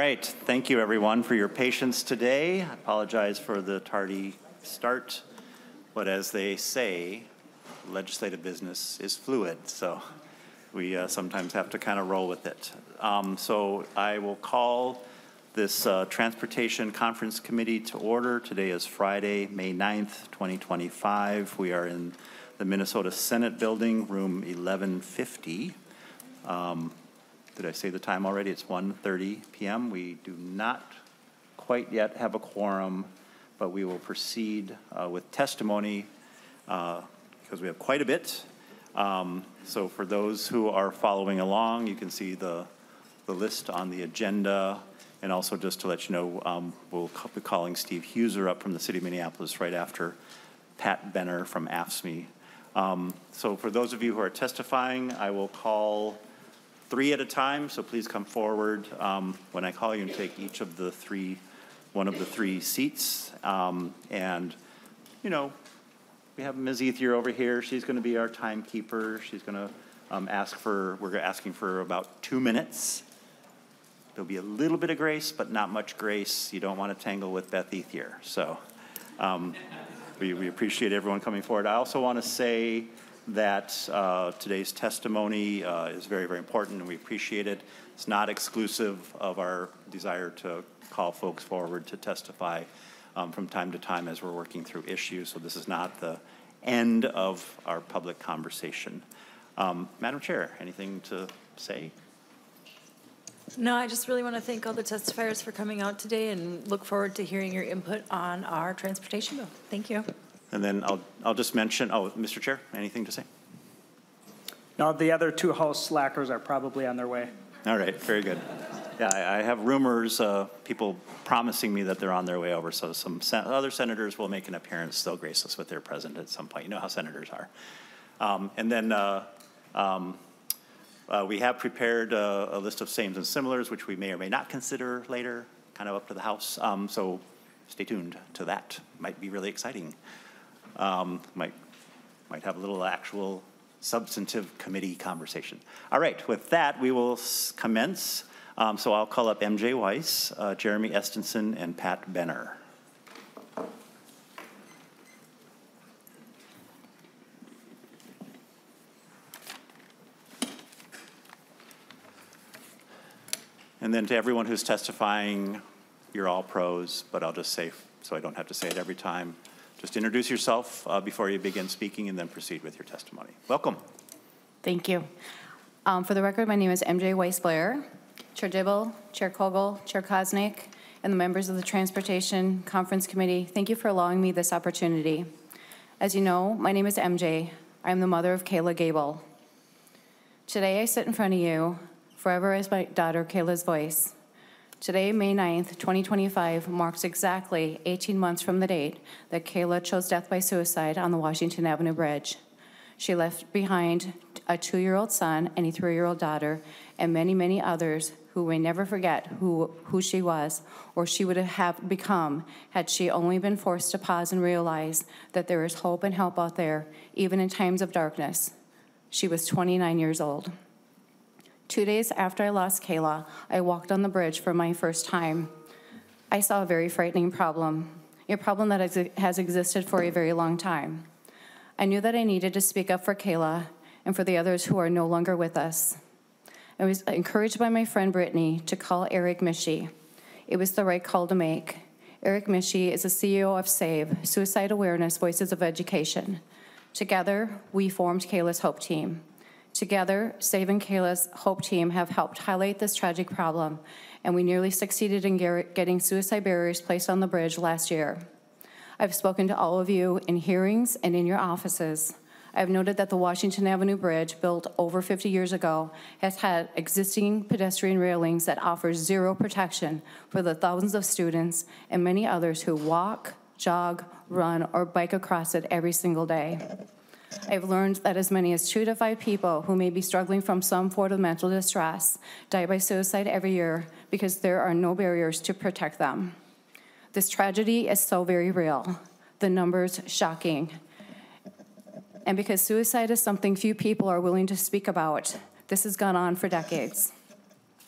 right, thank you everyone for your patience today. I apologize for the tardy start, but as they say, legislative business is fluid, so we sometimes have to kind of roll with it. So I will call this Transportation Conference Committee to order. Today is Friday, May 9th, 2025. We are in the Minnesota Senate Building, room 1150. Did I say the time already? It's 1:30 p.m. We do not quite yet have a quorum, but we will proceed with testimony because we have quite a bit. So for those who are following along, you can see the list on the agenda. And also just to let you know, we'll be calling Steve Huser up from the City of Minneapolis right after Pat Benner from AFSCME. So for those of you who are testifying, I will call 3 at a time, so please come forward. When I call you and take each of the one of the 3 seats. And, you know, we have Ms. Ethier over here. She's going to be our timekeeper. She's going to we're asking for about 2 minutes. There'll be a little bit of grace, but not much grace. You don't want to tangle with Beth Ethier. So we appreciate everyone coming forward. I also want to say that today's testimony is very, very important, and we appreciate it. It's not exclusive of our desire to call folks forward to testify from time to time as we're working through issues. So this is not the end of our public conversation. Madam Chair, anything to say? No, I just really want to thank all the testifiers for coming out today and look forward to hearing your input on our transportation bill. Thank you. And then I'll just mention, Mr. Chair, anything to say? No, the other 2 House slackers are probably on their way. All right, very good. Yeah, I have rumors, people promising me that they're on their way over, so some other senators will make an appearance. They'll grace us with their presence at some point. You know how senators are. And then we have prepared a list of sames and similars, which we may or may not consider later, kind of up to the House. So stay tuned to that. Might be really exciting. Might have a little actual substantive committee conversation. All right, with that, we will commence. So I'll call up MJ Weiss, Jeremy Estenson, and Pat Benner. And then to everyone who's testifying, you're all pros, but I'll just say, so I don't have to say it every time, just introduce yourself before you begin speaking and then proceed with your testimony. Welcome. Thank you. For the record, my name is MJ Weiss-Blair. Chair Dibble, Chair Kogel, Chair Kosnick, and the members of the Transportation Conference Committee, thank you for allowing me this opportunity. As you know, my name is MJ. I am the mother of Kayla Gable. Today I sit in front of you forever as my daughter Kayla's voice. Today, May 9th, 2025, marks exactly 18 months from the date that Kayla chose death by suicide on the Washington Avenue Bridge. She left behind a 2-year-old son and a 3-year-old daughter, and many, many others who may never forget who she was or she would have become had she only been forced to pause and realize that there is hope and help out there, even in times of darkness. She was 29 years old. 2 days after I lost Kayla, I walked on the bridge for my first time. I saw a very frightening problem, a problem that has existed for a very long time. I knew that I needed to speak up for Kayla and for the others who are no longer with us. I was encouraged by my friend Brittany to call Eric Mischie. It was the right call to make. Eric Mischie is the CEO of SAVE, Suicide Awareness Voices of Education. Together, we formed Kayla's Hope Team. Together, SAVE and Kayla's Hope Team have helped highlight this tragic problem, and we nearly succeeded in getting suicide barriers placed on the bridge last year. I've spoken to all of you in hearings and in your offices. I've noted that the Washington Avenue Bridge, built over 50 years ago, has had existing pedestrian railings that offer zero protection for the thousands of students and many others who walk, jog, run, or bike across it every single day. I've learned that as many as 2 to 5 people who may be struggling from some form of mental distress die by suicide every year because there are no barriers to protect them. This tragedy is so very real. The numbers shocking. And because suicide is something few people are willing to speak about, this has gone on for decades.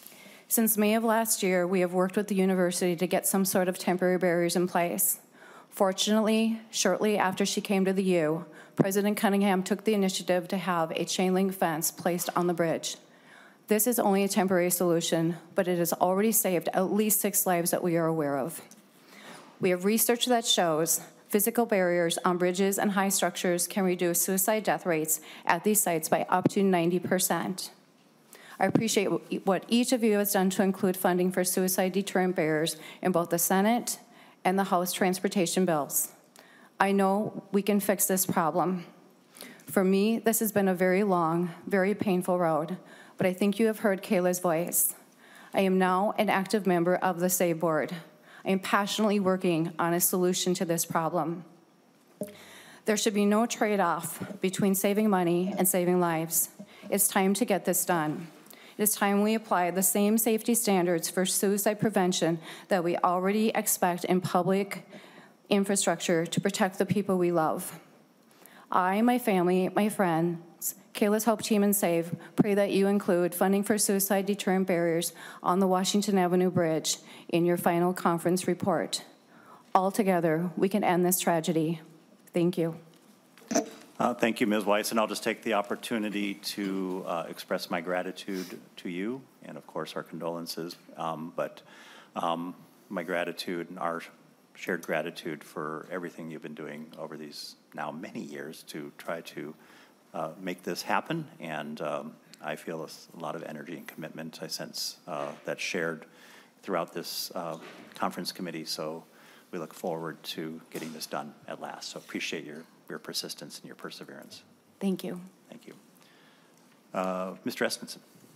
Since May of last year, we have worked with the university to get some sort of temporary barriers in place. Fortunately, shortly after she came to the U, President Cunningham took the initiative to have a chain link fence placed on the bridge. This is only a temporary solution, but it has already saved at least 6 lives that we are aware of. We have research that shows physical barriers on bridges and high structures can reduce suicide death rates at these sites by up to 90%. I appreciate what each of you has done to include funding for suicide deterrent barriers in both the Senate and the House transportation bills. I know we can fix this problem. For me, this has been a very long, very painful road, but I think you have heard Kayla's voice. I am now an active member of the SAVE board. I am passionately working on a solution to this problem. There should be no trade-off between saving money and saving lives. It's time to get this done. It is time we apply the same safety standards for suicide prevention that we already expect in public infrastructure to protect the people we love. I, my family, my friends, Kayla's Hope Team and SAVE pray that you include funding for suicide deterrent barriers on the Washington Avenue Bridge in your final conference report. All together, we can end this tragedy. Thank you. Thank you, Ms. Weiss, and I'll just take the opportunity to express my gratitude to you and, of course, our condolences, but my gratitude and our shared gratitude for everything you've been doing over these now many years to try to make this happen, and I feel a lot of energy and commitment I sense that's shared throughout this conference committee, so we look forward to getting this done at last. So appreciate your persistence and your perseverance. Thank you. Thank you. Mr. Espenson.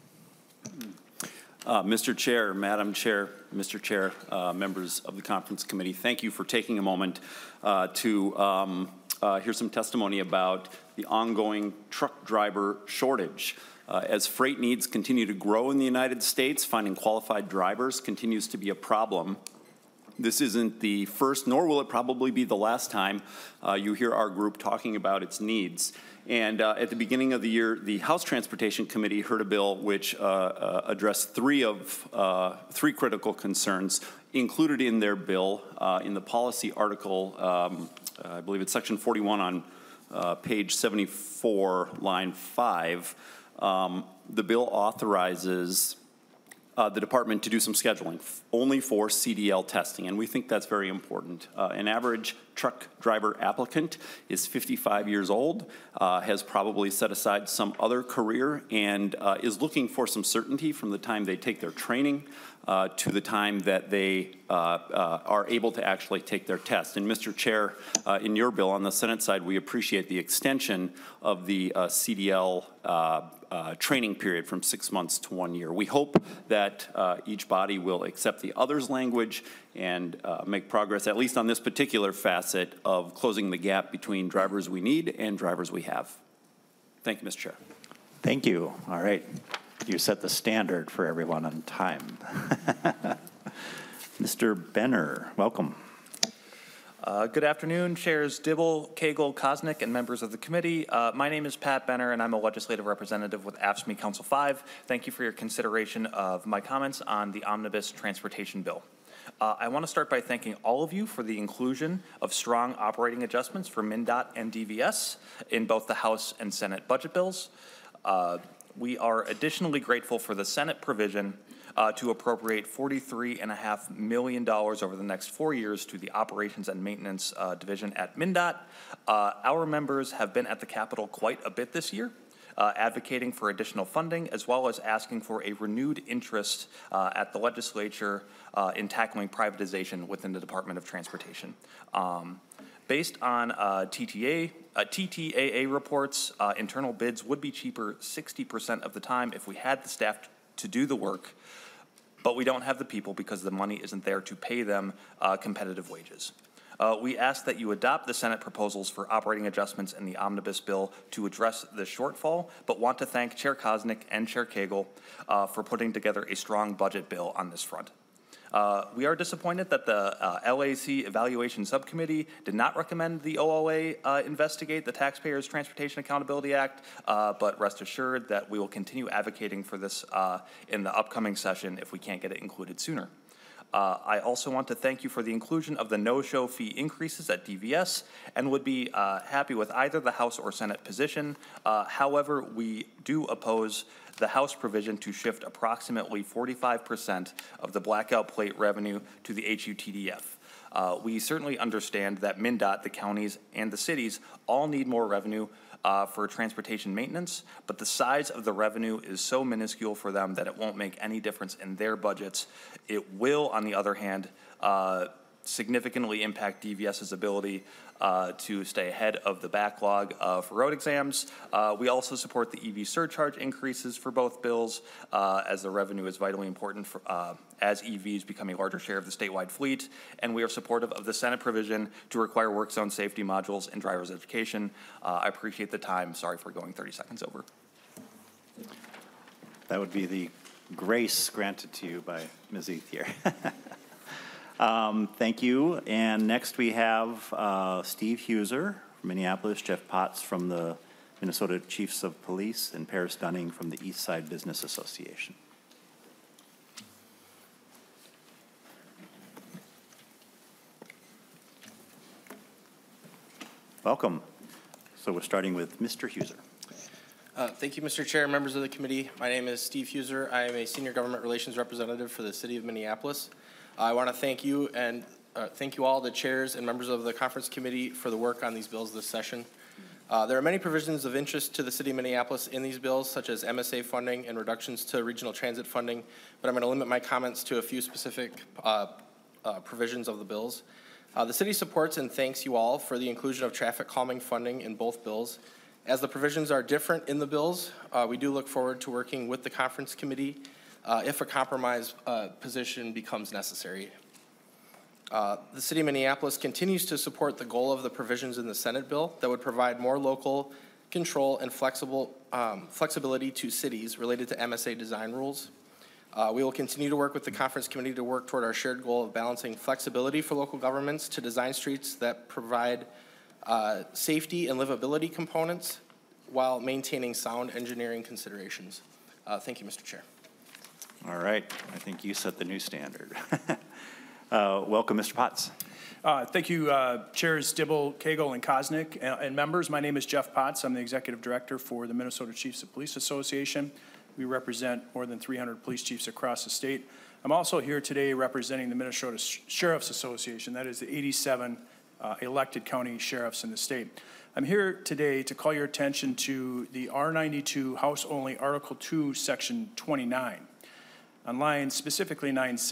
Mr. Chair, Madam Chair, Mr. Chair, members of the conference committee, thank you for taking a moment to hear some testimony about the ongoing truck driver shortage. As freight needs continue to grow in the United States, finding qualified drivers continues to be a problem. This isn't the first, nor will it probably be the last time you hear our group talking about its needs. And at the beginning of the year, the House Transportation Committee heard a bill which addressed three critical concerns included in their bill in the policy article. I believe it's section 41 on page 74, line 5. The bill authorizes the department to do some scheduling only for CDL testing, and we think that's very important. An average truck driver applicant is 55 years old, has probably set aside some other career, and is looking for some certainty from the time they take their training to the time that they are able to actually take their test. And Mr. Chair, in your bill on the Senate side, we appreciate the extension of the CDL training period from 6 months to 1 year. We hope that each body will accept the others language and make progress, at least on this particular facet of closing the gap between drivers we need and drivers we have. Thank you, Mr. Chair. Thank you. All right. You set the standard for everyone on time. Mr. Benner, welcome. Good afternoon, Chairs Dibble, Cagle, Kosnick, and members of the committee. My name is Pat Benner, and I'm a legislative representative with AFSCME Council 5. Thank you for your consideration of my comments on the Omnibus Transportation Bill. I want to start by thanking all of you for the inclusion of strong operating adjustments for MnDOT and DVS in both the House and Senate budget bills. We are additionally grateful for the Senate provision to appropriate $43.5 million over the next 4 years to the Operations and Maintenance Division at MnDOT. Our members have been at the Capitol quite a bit this year, advocating for additional funding, as well as asking for a renewed interest at the legislature in tackling privatization within the Department of Transportation. Based on TTAA reports, internal bids would be cheaper 60% of the time if we had the staff to do the work, but we don't have the people because the money isn't there to pay them competitive wages. We ask that you adopt the Senate proposals for operating adjustments in the omnibus bill to address the shortfall, but want to thank Chair Kosnick and Chair Cagle for putting together a strong budget bill on this front. We are disappointed that the LAC Evaluation Subcommittee did not recommend the OLA investigate the Taxpayers Transportation Accountability Act, but rest assured that we will continue advocating for this in the upcoming session if we can't get it included sooner. I also want to thank you for the inclusion of the no-show fee increases at DVS and would be happy with either the House or Senate position. However, we do oppose the House provision to shift approximately 45% of the blackout plate revenue to the HUTDF. We certainly understand that MnDOT, the counties, and the cities all need more revenue for transportation maintenance, but the size of the revenue is so minuscule for them that it won't make any difference in their budgets. It will, on the other hand, significantly impact DVS's ability to stay ahead of the backlog for road exams. We also support the EV surcharge increases for both bills, as the revenue is vitally important for, as EVs become a larger share of the statewide fleet. And we are supportive of the Senate provision to require work zone safety modules in driver's education. I appreciate the time. Sorry for going 30 seconds over. That would be the grace granted to you by Ms. Ethier. Thank you. And next we have Steve Huser from Minneapolis, Jeff Potts from the Minnesota Chiefs of Police, and Paris Dunning from the East Side Business Association. Welcome. So we're starting with Mr. Huser. Thank you, Mr. Chair, members of the committee. My name is Steve Huser. I am a senior government relations representative for the city of Minneapolis. I want to thank you and thank you all, the chairs and members of the conference committee, for the work on these bills this session. There are many provisions of interest to the city of Minneapolis in these bills, such as MSA funding and reductions to regional transit funding, but I'm going to limit my comments to a few specific provisions of the bills. The city supports and thanks you all for the inclusion of traffic calming funding in both bills. As the provisions are different in the bills, we do look forward to working with the conference committee if a compromise position becomes necessary. The city of Minneapolis continues to support the goal of the provisions in the Senate bill that would provide more local control and flexibility to cities related to MSA design rules. We will continue to work with the conference committee to work toward our shared goal of balancing flexibility for local governments to design streets that provide safety and livability components while maintaining sound engineering considerations. Thank you, Mr. Chair. All right. I think you set the new standard. Welcome, Mr. Potts. Thank you, Chairs Dibble, Cagle, and Kosnick, and members. My name is Jeff Potts. I'm the Executive Director for the Minnesota Chiefs of Police Association. We represent more than 300 police chiefs across the state. I'm also here today representing the Minnesota Sheriff's Association. That is the 87 elected county sheriffs in the state. I'm here today to call your attention to the R92 House Only Article 2, Section 29. On lines specifically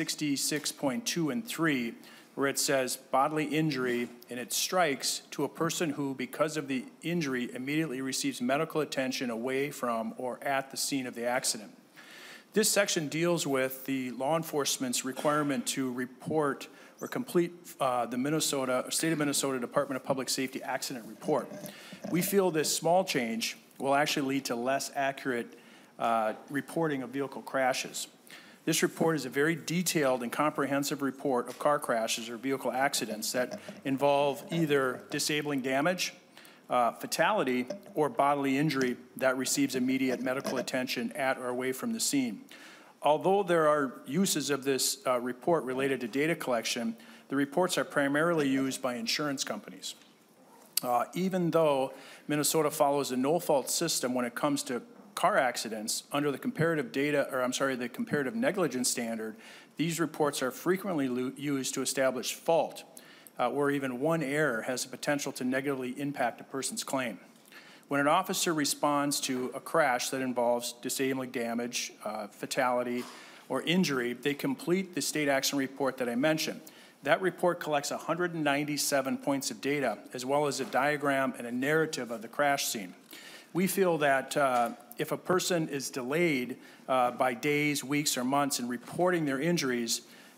966.2 and 3, where it says bodily injury, and it strikes to a person who, because of the injury, immediately receives medical attention away from or at the scene of the accident. This section deals with the law enforcement's requirement to report or complete the State of Minnesota Department of Public Safety accident report. We feel this small change will actually lead to less accurate reporting of vehicle crashes. This report is a very detailed and comprehensive report of car crashes or vehicle accidents that involve either disabling damage, fatality, or bodily injury that receives immediate medical attention at or away from the scene. Although there are uses of this report related to data collection, the reports are primarily used by insurance companies. Even though Minnesota follows a no-fault system when it comes to car accidents under the the comparative negligence standard, these reports are frequently used to establish fault, where even one error has the potential to negatively impact a person's claim. When an officer responds to a crash that involves disabling damage, fatality, or injury, they complete the state action report that I mentioned. That report collects 197 points of data, as well as a diagram and a narrative of the crash scene. We feel that if a person is delayed by days, weeks, or months in reporting their injuries,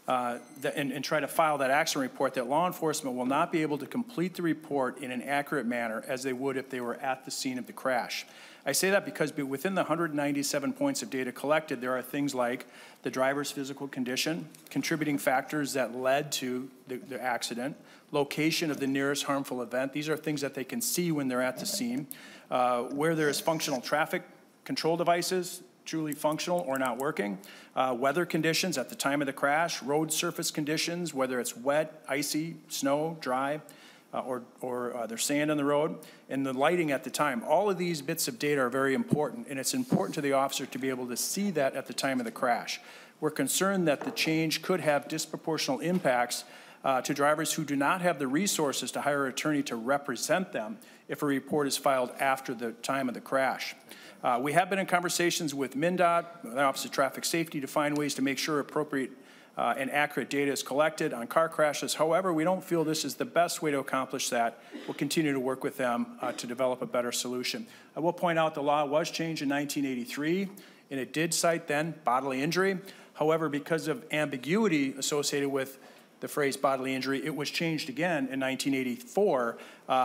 and try to file that accident report, that law enforcement will not be able to complete the report in an accurate manner as they would if they were at the scene of the crash. I say that because within the 197 points of data collected, there are things like the driver's physical condition, contributing factors that led to the accident, location of the nearest harmful event. These are things that they can see when they're at the scene. Where there is functional traffic control devices, truly functional or not working, weather conditions at the time of the crash, road surface conditions, whether it's wet, icy, snow, dry, or there's sand on the road, and the lighting at the time. All of these bits of data are very important, and it's important to the officer to be able to see that at the time of the crash. We're concerned that the change could have disproportional impacts to drivers who do not have the resources to hire an attorney to represent them if a report is filed after the time of the crash. We have been in conversations with MnDOT, the Office of Traffic Safety, to find ways to make sure appropriate and accurate data is collected on car crashes. However, we don't feel this is the best way to accomplish that. We'll continue to work with them to develop a better solution. I will point out the law was changed in 1983, and it did cite then bodily injury. However, because of ambiguity associated with the phrase bodily injury, it was changed again in 1984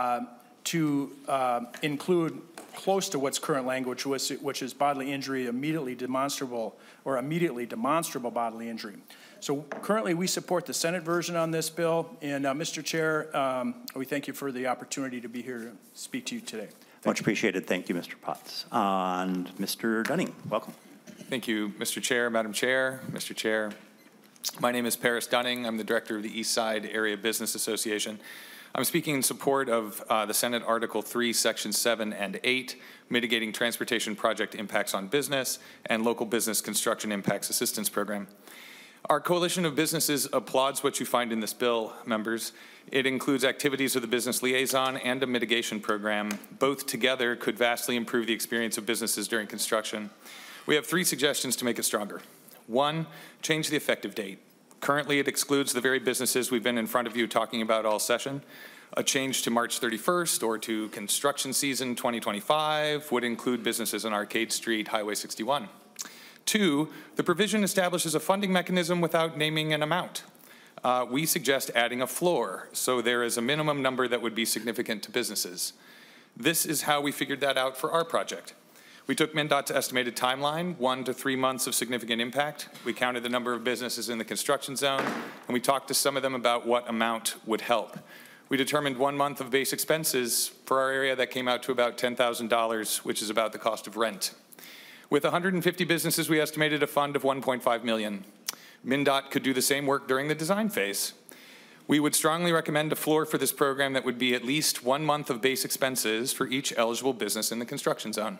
to include close to what's current language, which is bodily injury immediately demonstrable or immediately demonstrable bodily injury. So currently we support the Senate version on this bill, and Mr. Chair, we thank you for the opportunity to be here to speak to you today. Much appreciated. Thank you, Mr. Potts. And Mr. Dunning, welcome. Thank you, Mr. Chair, Madam Chair, Mr. Chair. My name is Paris Dunning. I'm the director of the East Side Area Business Association. I'm speaking in support of the Senate Article 3, Section 7 and 8, Mitigating Transportation Project Impacts on Business and Local Business Construction Impacts Assistance Program. Our coalition of businesses applauds what you find in this bill, members. It includes activities of the business liaison and a mitigation program. Both together could vastly improve the experience of businesses during construction. We have 3 suggestions to make it stronger. 1, change the effective date. Currently, it excludes the very businesses we've been in front of you talking about all session. A change to March 31st or to construction season 2025 would include businesses on Arcade Street, Highway 61. 2, the provision establishes a funding mechanism without naming an amount. We suggest adding a floor, so there is a minimum number that would be significant to businesses. This is how we figured that out for our project. We took MnDOT's estimated timeline, 1 to 3 months of significant impact. We counted the number of businesses in the construction zone, and we talked to some of them about what amount would help. We determined 1 month of base expenses for our area that came out to about $10,000, which is about the cost of rent. With 150 businesses, we estimated a fund of $1.5 million. MnDOT could do the same work during the design phase. We would strongly recommend a floor for this program that would be at least 1 month of base expenses for each eligible business in the construction zone.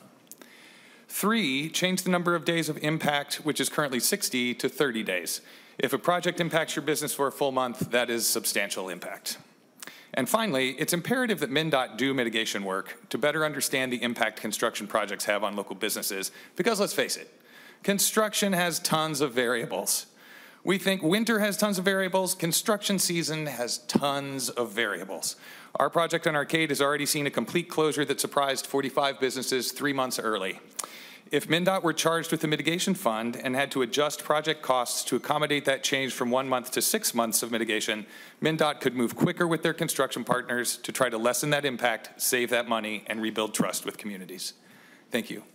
3, change the number of days of impact, which is currently 60, to 30 days. If a project impacts your business for a full month, that is substantial impact. And finally, it's imperative that MnDOT do mitigation work to better understand the impact construction projects have on local businesses, because let's face it, construction has tons of variables. We think winter has tons of variables, construction season has tons of variables. Our project on Arcade has already seen a complete closure that surprised 45 businesses 3 months early. If MnDOT were charged with the mitigation fund and had to adjust project costs to accommodate that change from 1 month to 6 months of mitigation, MnDOT could move quicker with their construction partners to try to lessen that impact, save that money, and rebuild trust with communities. Thank you.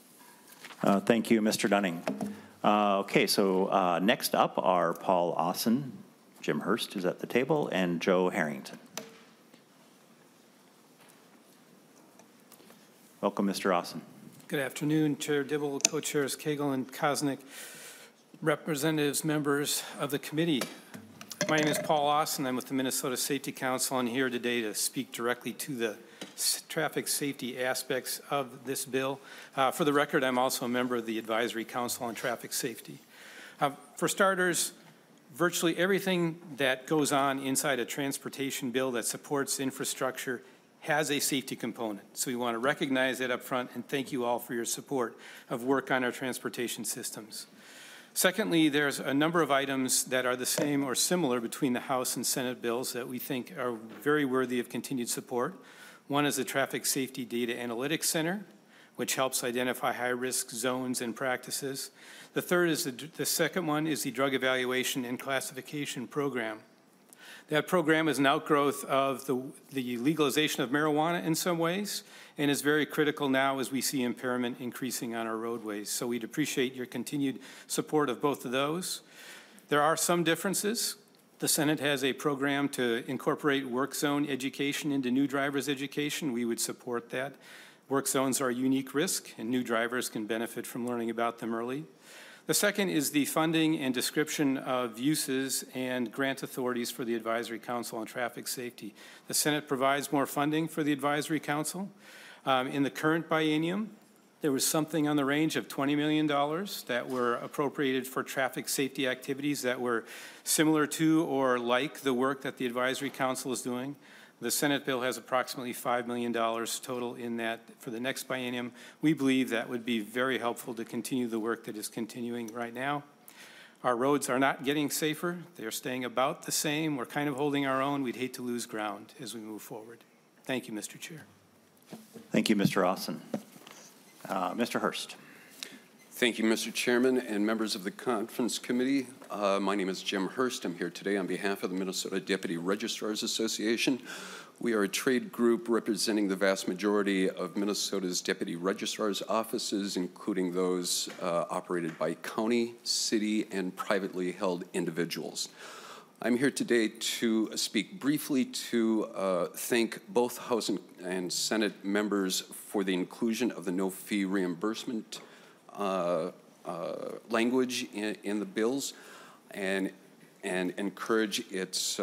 Thank you, Mr. Dunning. Okay, so next up are Paul Austin, Jim Hurst, who's at the table, and Joe Harrington. Welcome, Mr. Austin. Good afternoon, Chair Dibble, Co-Chairs Cagle and Kosnick, representatives, members of the committee. My name is Paul Austin. I'm with the Minnesota Safety Council and here today to speak directly to the traffic safety aspects of this bill. For the record, I'm also a member of the Advisory Council on Traffic Safety. For starters, virtually everything that goes on inside a transportation bill that supports infrastructure has a safety component. So we want to recognize that up front and thank you all for your support of work on our transportation systems. Secondly, there's a number of items that are the same or similar between the House and Senate bills that we think are very worthy of continued support. One is the Traffic Safety Data Analytics Center, which helps identify high-risk zones and practices. The third is the second one is the Drug Evaluation and Classification Program. That program is an outgrowth of the legalization of marijuana in some ways, and is very critical now as we see impairment increasing on our roadways. So we'd appreciate your continued support of both of those. There are some differences. The Senate has a program to incorporate work zone education into new drivers' education. We would support that. Work zones are a unique risk, and new drivers can benefit from learning about them early. The second is the funding and description of uses and grant authorities for the Advisory Council on Traffic Safety. The Senate provides more funding for the Advisory Council. In the current biennium, there was something on the range of $20 million that were appropriated for traffic safety activities that were similar to or like the work that the Advisory Council is doing. The Senate bill has approximately $5 million total in that for the next biennium. We believe that would be very helpful to continue the work that is continuing right now. Our roads are not getting safer. They're staying about the same. We're kind of holding our own. We'd hate to lose ground as we move forward. Thank you, Mr. Chair. Thank you, Mr. Austin. Mr. Hurst. Thank you, Mr. Chairman and members of the Conference Committee. My name is Jim Hurst. I'm here today on behalf of the Minnesota Deputy Registrars Association. We are a trade group representing the vast majority of Minnesota's deputy registrars' offices, including those operated by county, city, and privately held individuals. I'm here today to speak briefly to thank both House and Senate members for the inclusion of the no-fee reimbursement language in the bills and encourage its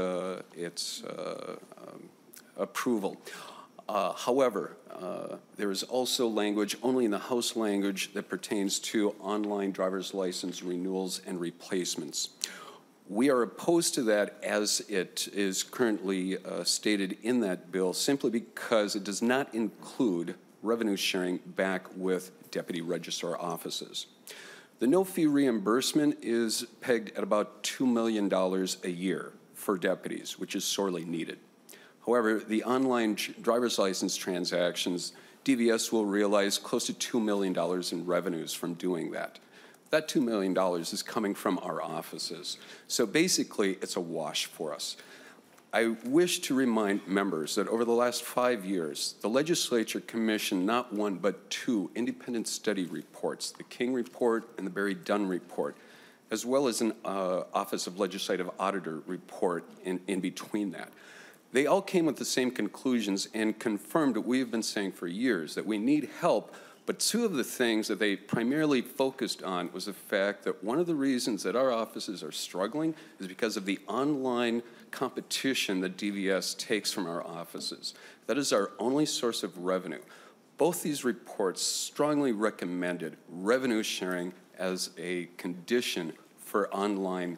approval. However, there is also language, only in the House language, that pertains to online driver's license renewals and replacements. We are opposed to that as it is currently stated in that bill, simply because it does not include revenue sharing back with deputy registrar offices. The no-fee reimbursement is pegged at about $2 million a year for deputies, which is sorely needed. However, the online driver's license transactions, DVS will realize close to $2 million in revenues from doing that. That $2 million is coming from our offices. So basically, it's a wash for us. I wish to remind members that over the last 5 years, the legislature commissioned not one but two independent study reports, the King Report and the Barry Dunn Report, as well as an Office of Legislative Auditor report in between that. They all came with the same conclusions and confirmed what we have been saying for years, that we need help. But two of the things that they primarily focused on was the fact that one of the reasons that our offices are struggling is because of the online competition that DVS takes from our offices. That is our only source of revenue. Both these reports strongly recommended revenue sharing as a condition for online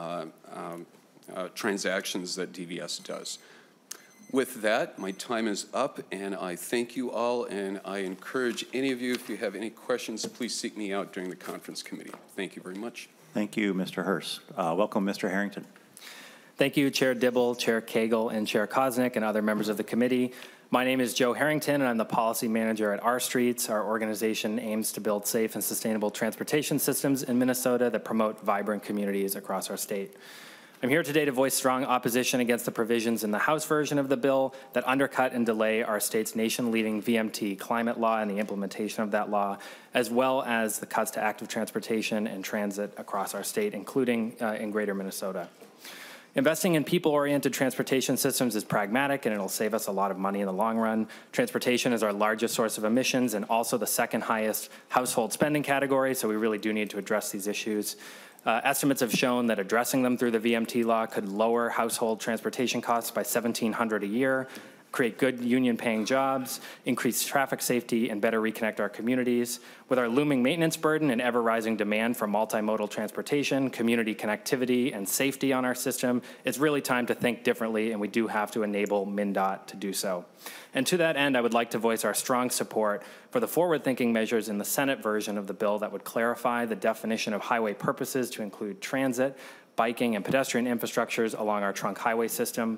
transactions that DVS does. With that, my time is up, and I thank you all, and I encourage any of you, if you have any questions, please seek me out during the conference committee. Thank you very much. Thank you, Mr. Hurst. Welcome, Mr. Harrington. Thank you, Chair Dibble, Chair Cagle, and Chair Koznick, and other members of the committee. My name is Joe Harrington, and I'm the policy manager at Our Streets. Our organization aims to build safe and sustainable transportation systems in Minnesota that promote vibrant communities across our state. I'm here today to voice strong opposition against the provisions in the House version of the bill that undercut and delay our state's nation-leading VMT climate law and the implementation of that law, as well as the cuts to active transportation and transit across our state, including in greater Minnesota. Investing in people-oriented transportation systems is pragmatic, and it'll save us a lot of money in the long run. Transportation is our largest source of emissions and also the second highest household spending category, so we really do need to address these issues. Estimates have shown that addressing them through the VMT law could lower household transportation costs by $1,700 a year, create good union-paying jobs, increase traffic safety, and better reconnect our communities. With our looming maintenance burden and ever-rising demand for multimodal transportation, community connectivity, and safety on our system, it's really time to think differently, and we do have to enable MnDOT to do so. And to that end, I would like to voice our strong support for the forward-thinking measures in the Senate version of the bill that would clarify the definition of highway purposes to include transit, biking, and pedestrian infrastructures along our trunk highway system.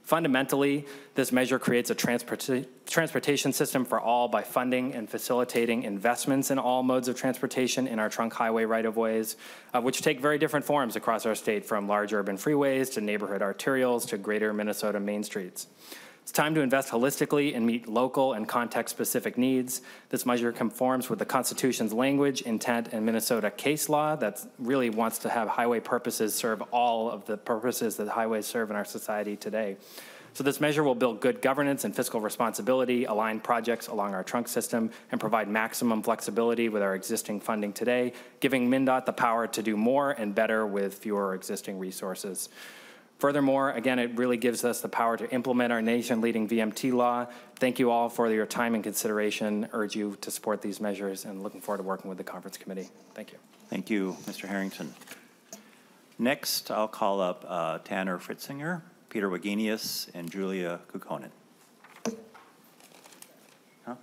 Fundamentally, this measure creates a transportation system for all by funding and facilitating investments in all modes of transportation in our trunk highway right-of-ways, which take very different forms across our state, from large urban freeways to neighborhood arterials to greater Minnesota main streets. It's time to invest holistically and meet local and context-specific needs. This measure conforms with the Constitution's language, intent, and Minnesota case law that really wants to have highway purposes serve all of the purposes that highways serve in our society today. So this measure will build good governance and fiscal responsibility, align projects along our trunk system, and provide maximum flexibility with our existing funding today, giving MnDOT the power to do more and better with fewer existing resources. Furthermore, again, it really gives us the power to implement our nation-leading VMT law. Thank you all for your time and consideration. Urge you to support these measures, and looking forward to working with the conference committee. Thank you. Thank you, Mr. Harrington. Next, I'll call up Tanner Fritzinger, Peter Wagenius, and Julia Kukkonen. Huh?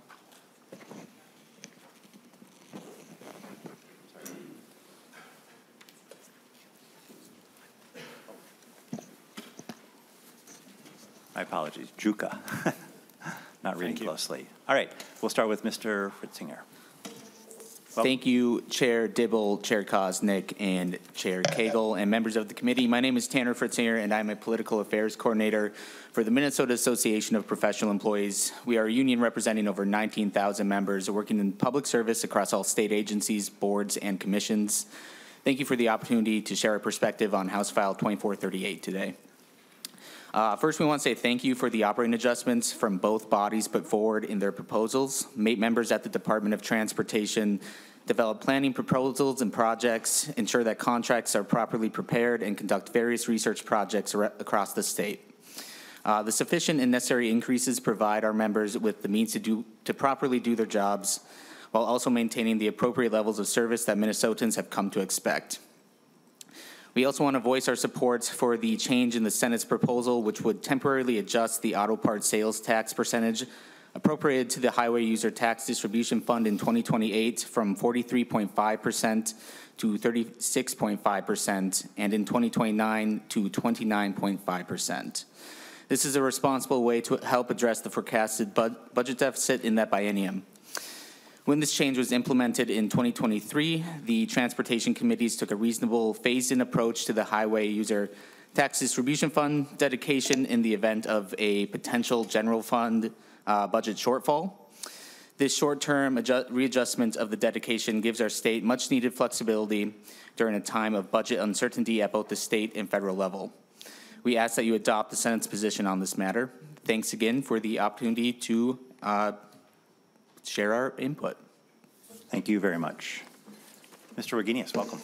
My apologies, Juka. Not reading closely. All right, we'll start with Mr. Fritzinger. Well, thank you, Chair Dibble, Chair Koznick, and Chair Cagle, and members of the committee. My name is Tanner Fritzinger, and I'm a political affairs coordinator for the Minnesota Association of Professional Employees. We are a union representing over 19,000 members working in public service across all state agencies, boards, and commissions. Thank you for the opportunity to share our perspective on House File 2438 today. First, we want to say thank you for the operating adjustments from both bodies put forward in their proposals. MAPE members at the Department of Transportation develop planning proposals and projects, ensure that contracts are properly prepared, and conduct various research projects across the state. The sufficient and necessary increases provide our members with the means to properly do their jobs, while also maintaining the appropriate levels of service that Minnesotans have come to expect. We also want to voice our support for the change in the Senate's proposal, which would temporarily adjust the auto parts sales tax percentage appropriated to the Highway User Tax Distribution Fund in 2028 from 43.5% to 36.5%, and in 2029 to 29.5%. This is a responsible way to help address the forecasted budget deficit in that biennium. When this change was implemented in 2023, the transportation committees took a reasonable phased-in approach to the Highway User Tax Distribution Fund dedication in the event of a potential general fund budget shortfall. This short-term readjustment of the dedication gives our state much-needed flexibility during a time of budget uncertainty at both the state and federal level. We ask that you adopt the Senate's position on this matter. Thanks again for the opportunity to share our input. Thank you very much. Mr. Wagenius, welcome.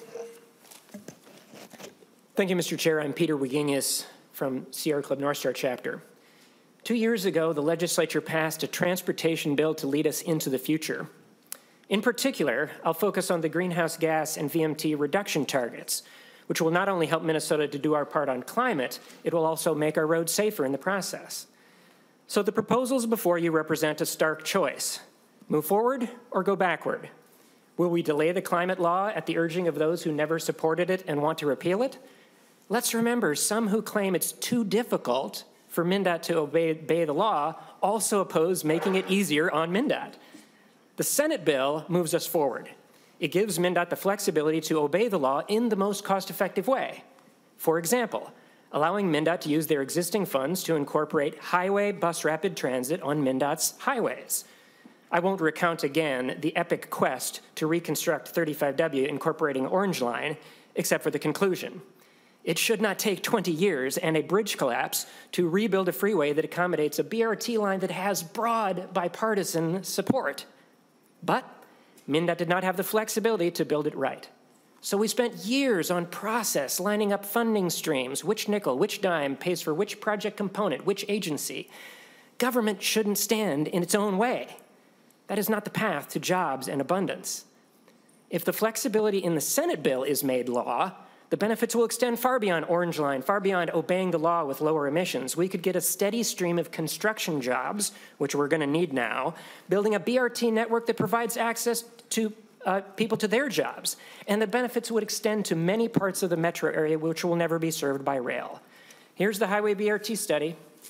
Thank you, Mr. Chair. I'm Peter Wagenius from Sierra Club North Star chapter. 2 years ago, the legislature passed a transportation bill to lead us into the future. In particular, I'll focus on the greenhouse gas and VMT reduction targets, which will not only help Minnesota to do our part on climate, it will also make our roads safer in the process. So the proposals before you represent a stark choice. Move forward or go backward? Will we delay the climate law at the urging of those who never supported it and want to repeal it? Let's remember, some who claim it's too difficult for MnDOT to obey the law also oppose making it easier on MnDOT. The Senate bill moves us forward. It gives MnDOT the flexibility to obey the law in the most cost-effective way. For example, allowing MnDOT to use their existing funds to incorporate highway bus rapid transit on MnDOT's highways. I won't recount again the epic quest to reconstruct 35W incorporating Orange Line, except for the conclusion. It should not take 20 years and a bridge collapse to rebuild a freeway that accommodates a BRT line that has broad bipartisan support. But MnDOT did not have the flexibility to build it right. So we spent years on process, lining up funding streams, which nickel, which dime pays for which project component, which agency. Government shouldn't stand in its own way. That is not the path to jobs and abundance. If the flexibility in the Senate bill is made law, the benefits will extend far beyond Orange Line, far beyond obeying the law with lower emissions. We could get a steady stream of construction jobs, which we're going to need now, building a BRT network that provides access to people to their jobs. And the benefits would extend to many parts of the metro area which will never be served by rail. Here's the Highway BRT study.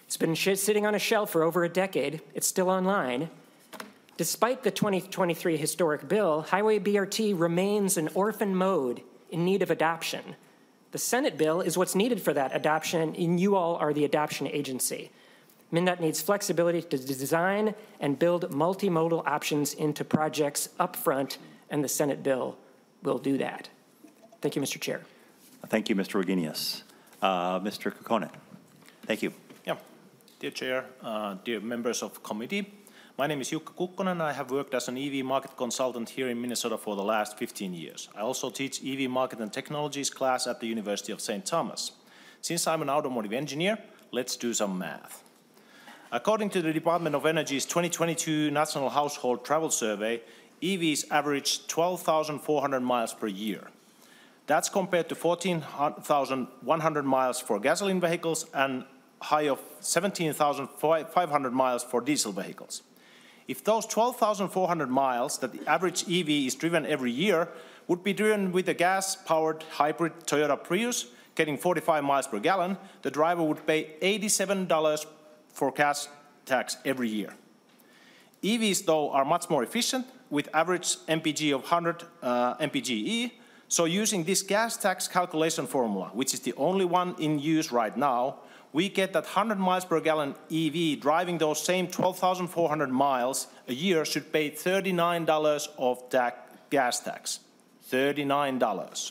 It's been sitting on a shelf for over a decade. It's still online. Despite the 2023 historic bill, Highway BRT remains an orphan mode in need of adoption. The Senate bill is what's needed for that adoption, and you all are the adoption agency. MnDOT needs flexibility to design and build multimodal options into projects upfront, and the Senate bill will do that. Thank you, Mr. Chair. Thank you, Mr. Wagenius. Mr. Kokkonen. Thank you. Yeah. Dear Chair, dear members of committee, my name is Jukka Kukkonen. I have worked as an EV market consultant here in Minnesota for the last 15 years. I also teach EV market and technologies class at the University of St. Thomas. Since I'm an automotive engineer, let's do some math. According to the Department of Energy's 2022 National Household Travel Survey, EVs average 12,400 miles per year. That's compared to 14,100 miles for gasoline vehicles and high of 17,500 miles for diesel vehicles. If those 12,400 miles that the average EV is driven every year would be driven with a gas-powered hybrid Toyota Prius, getting 45 miles per gallon, the driver would pay $87 for gas tax every year. EVs, though, are much more efficient with average MPG of 100 mpge. So using this gas tax calculation formula, which is the only one in use right now, we get that 100 miles per gallon EV driving those same 12,400 miles a year should pay $39 of gas tax. $39.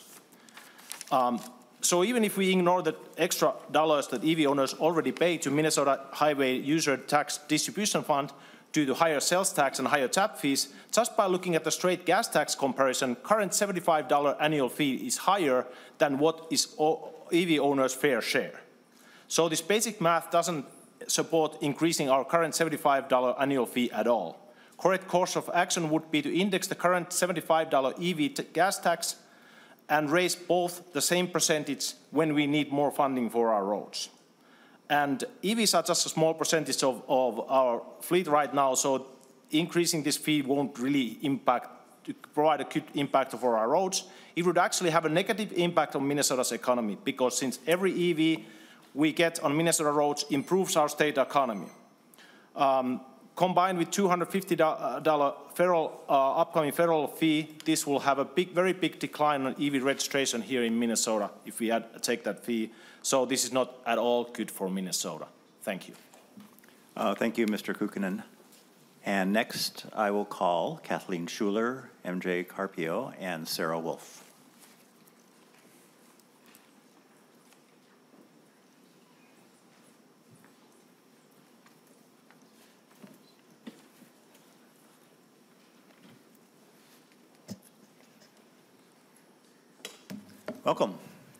So even if we ignore the extra dollars that EV owners already pay to Minnesota Highway User Tax Distribution Fund due to higher sales tax and higher tap fees, just by looking at the straight gas tax comparison, current $75 annual fee is higher than what is EV owners' fair share. So this basic math doesn't support increasing our current $75 annual fee at all. Correct course of action would be to index the current $75 EV gas tax and raise both the same percentage when we need more funding for our roads. And EVs are just a small percentage of our fleet right now, so increasing this fee won't really provide a good impact for our roads. It would actually have a negative impact on Minnesota's economy, because since every EV we get on Minnesota roads improves our state economy. Combined with $250 upcoming federal fee, this will have a very big decline on EV registration here in Minnesota if we take that fee. So this is not at all good for Minnesota. Thank you. Thank you, Mr. Kukkonen. And next, I will call Kathleen Schuler, MJ Carpio, and Sarah Wolf. Welcome.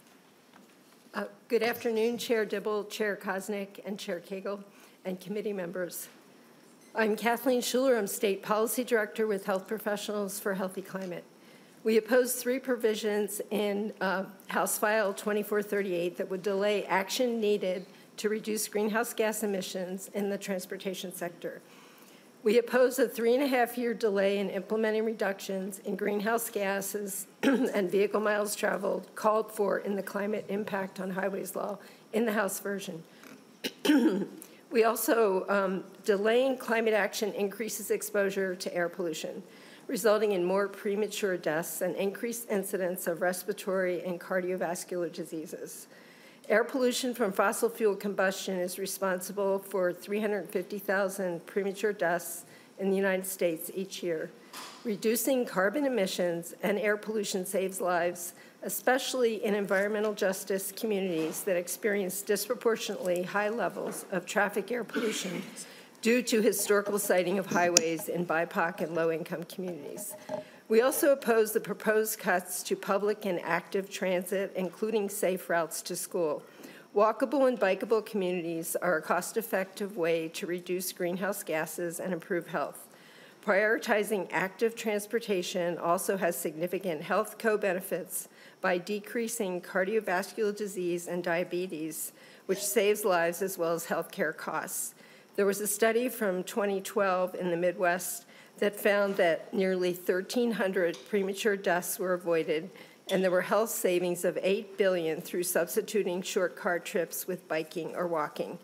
Good afternoon, Chair Dibble, Chair Koznick, and Chair Cagle, and committee members. I'm Kathleen Schuler. I'm State Policy Director with Health Professionals for Healthy Climate. We oppose 3 provisions in House File 2438 that would delay action needed to reduce greenhouse gas emissions in the transportation sector. We oppose a 3.5-year delay in implementing reductions in greenhouse gases and vehicle miles traveled called for in the Climate Impact on Highways Law in the House version. We also, delaying climate action increases exposure to air pollution, resulting in more premature deaths and increased incidence of respiratory and cardiovascular diseases. Air pollution from fossil fuel combustion is responsible for 350,000 premature deaths in the United States each year. Reducing carbon emissions and air pollution saves lives, especially in environmental justice communities that experience disproportionately high levels of traffic air pollution due to historical siting of highways in BIPOC and low-income communities. We also oppose the proposed cuts to public and active transit, including safe routes to school. Walkable and bikeable communities are a cost-effective way to reduce greenhouse gases and improve health. Prioritizing active transportation also has significant health co-benefits by decreasing cardiovascular disease and diabetes, which saves lives as well as healthcare costs. There was a study from 2012 in the Midwest that found that nearly 1,300 premature deaths were avoided, and there were health savings of $8 billion through substituting short car trips with biking or walking.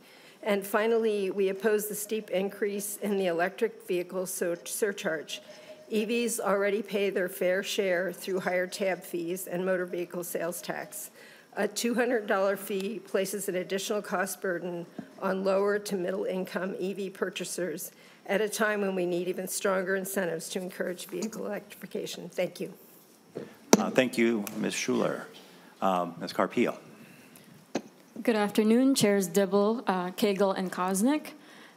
And finally, we oppose the steep increase in the electric vehicle surcharge. EVs already pay their fair share through higher tab fees and motor vehicle sales tax. A $200 fee places an additional cost burden on lower to middle income EV purchasers at a time when we need even stronger incentives to encourage vehicle electrification. Thank you. Thank you, Ms. Schuler. Ms. Carpio. Good afternoon, Chairs Dibble, Cagle, and Kosnick.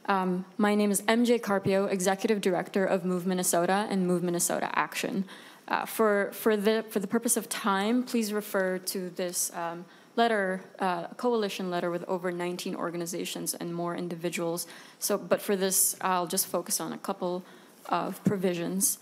My name is MJ Carpio, Executive Director of Move Minnesota and Move Minnesota Action. For the purpose of time, please refer to this letter, coalition letter with over 19 organizations and more individuals. But for this, I'll just focus on a couple of provisions.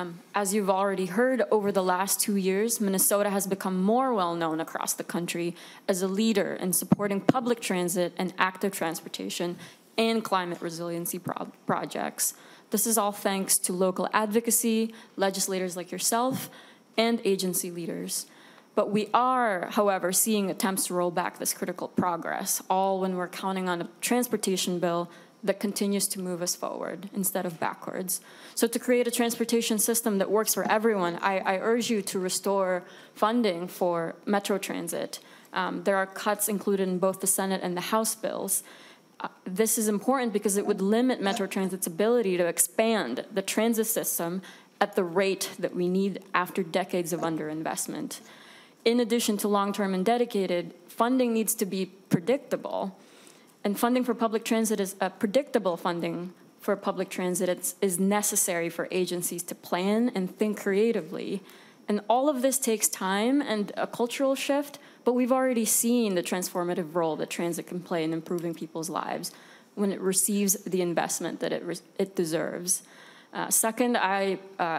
As you've already heard, over the last 2 years, Minnesota has become more well-known across the country as a leader in supporting public transit and active transportation and climate resiliency projects. This is all thanks to local advocacy, legislators like yourself, and agency leaders. But we are, however, seeing attempts to roll back this critical progress, all when we're counting on a transportation bill that continues to move us forward instead of backwards. So to create a transportation system that works for everyone, I urge you to restore funding for Metro Transit. There are cuts included in both the Senate and the House bills. This is important because it would limit Metro Transit's ability to expand the transit system at the rate that we need after decades of underinvestment. In addition to long-term and dedicated, funding needs to be predictable. And funding for public transit is predictable funding for public transit is necessary for agencies to plan and think creatively. And all of this takes time and a cultural shift, but we've already seen the transformative role that transit can play in improving people's lives when it receives the investment that it deserves. Second, I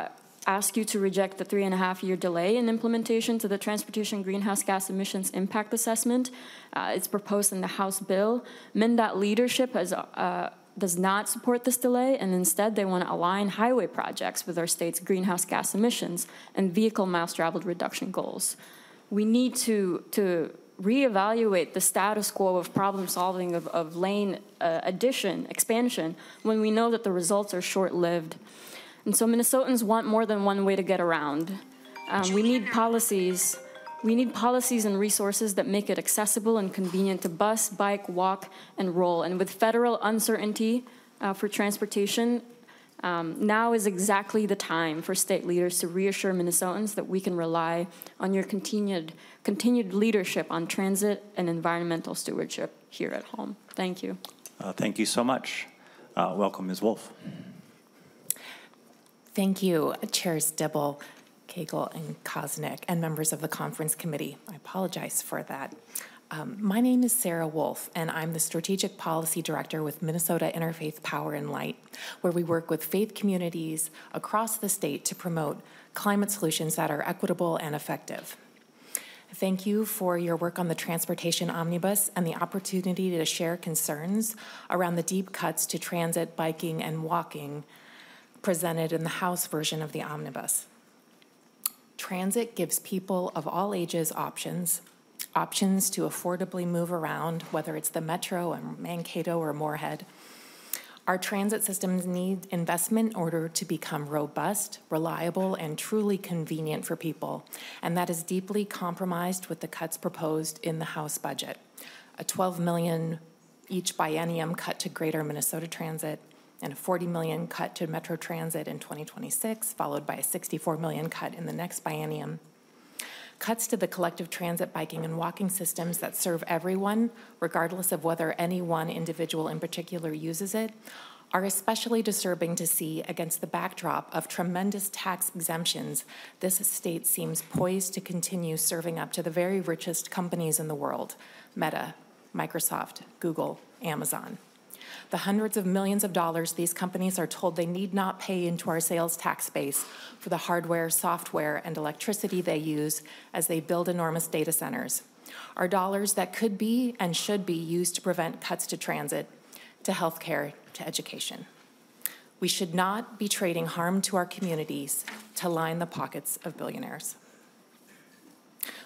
ask you to reject the 3.5-year delay in implementation to the Transportation Greenhouse Gas Emissions Impact Assessment. It's proposed in the House bill. MnDOT leadership does not support this delay, and instead they want to align highway projects with our state's greenhouse gas emissions and vehicle miles traveled reduction goals. We need to reevaluate the status quo of problem solving of lane expansion, when we know that the results are short-lived. And so Minnesotans want more than one way to get around. We need policies and resources that make it accessible and convenient to bus, bike, walk, and roll. And with federal uncertainty for transportation, now is exactly the time for state leaders to reassure Minnesotans that we can rely on your continued leadership on transit and environmental stewardship here at home. Thank you. Thank you so much. Welcome, Ms. Wolf. Thank you, Chairs Dibble, Cagle, and Kosnick, and members of the conference committee. I apologize for that. My name is Sarah Wolf, and I'm the Strategic Policy Director with Minnesota Interfaith Power and Light, where we work with faith communities across the state to promote climate solutions that are equitable and effective. Thank you for your work on the Transportation Omnibus and the opportunity to share concerns around the deep cuts to transit, biking, and walking presented in the House version of the Omnibus. Transit gives people of all ages options to affordably move around, whether it's the Metro and Mankato or Moorhead. Our transit systems need investment in order to become robust, reliable, and truly convenient for people, and that is deeply compromised with the cuts proposed in the House budget. A $12 million each biennium cut to Greater Minnesota Transit, and a $40 million cut to Metro Transit in 2026, followed by a $64 million cut in the next biennium. Cuts to the collective transit, biking, and walking systems that serve everyone, regardless of whether any one individual in particular uses it, are especially disturbing to see against the backdrop of tremendous tax exemptions. This state seems poised to continue serving up to the very richest companies in the world: Meta, Microsoft, Google, Amazon. The hundreds of millions of dollars these companies are told they need not pay into our sales tax base for the hardware, software, and electricity they use as they build enormous data centers are dollars that could be and should be used to prevent cuts to transit, to healthcare, to education. We should not be trading harm to our communities to line the pockets of billionaires.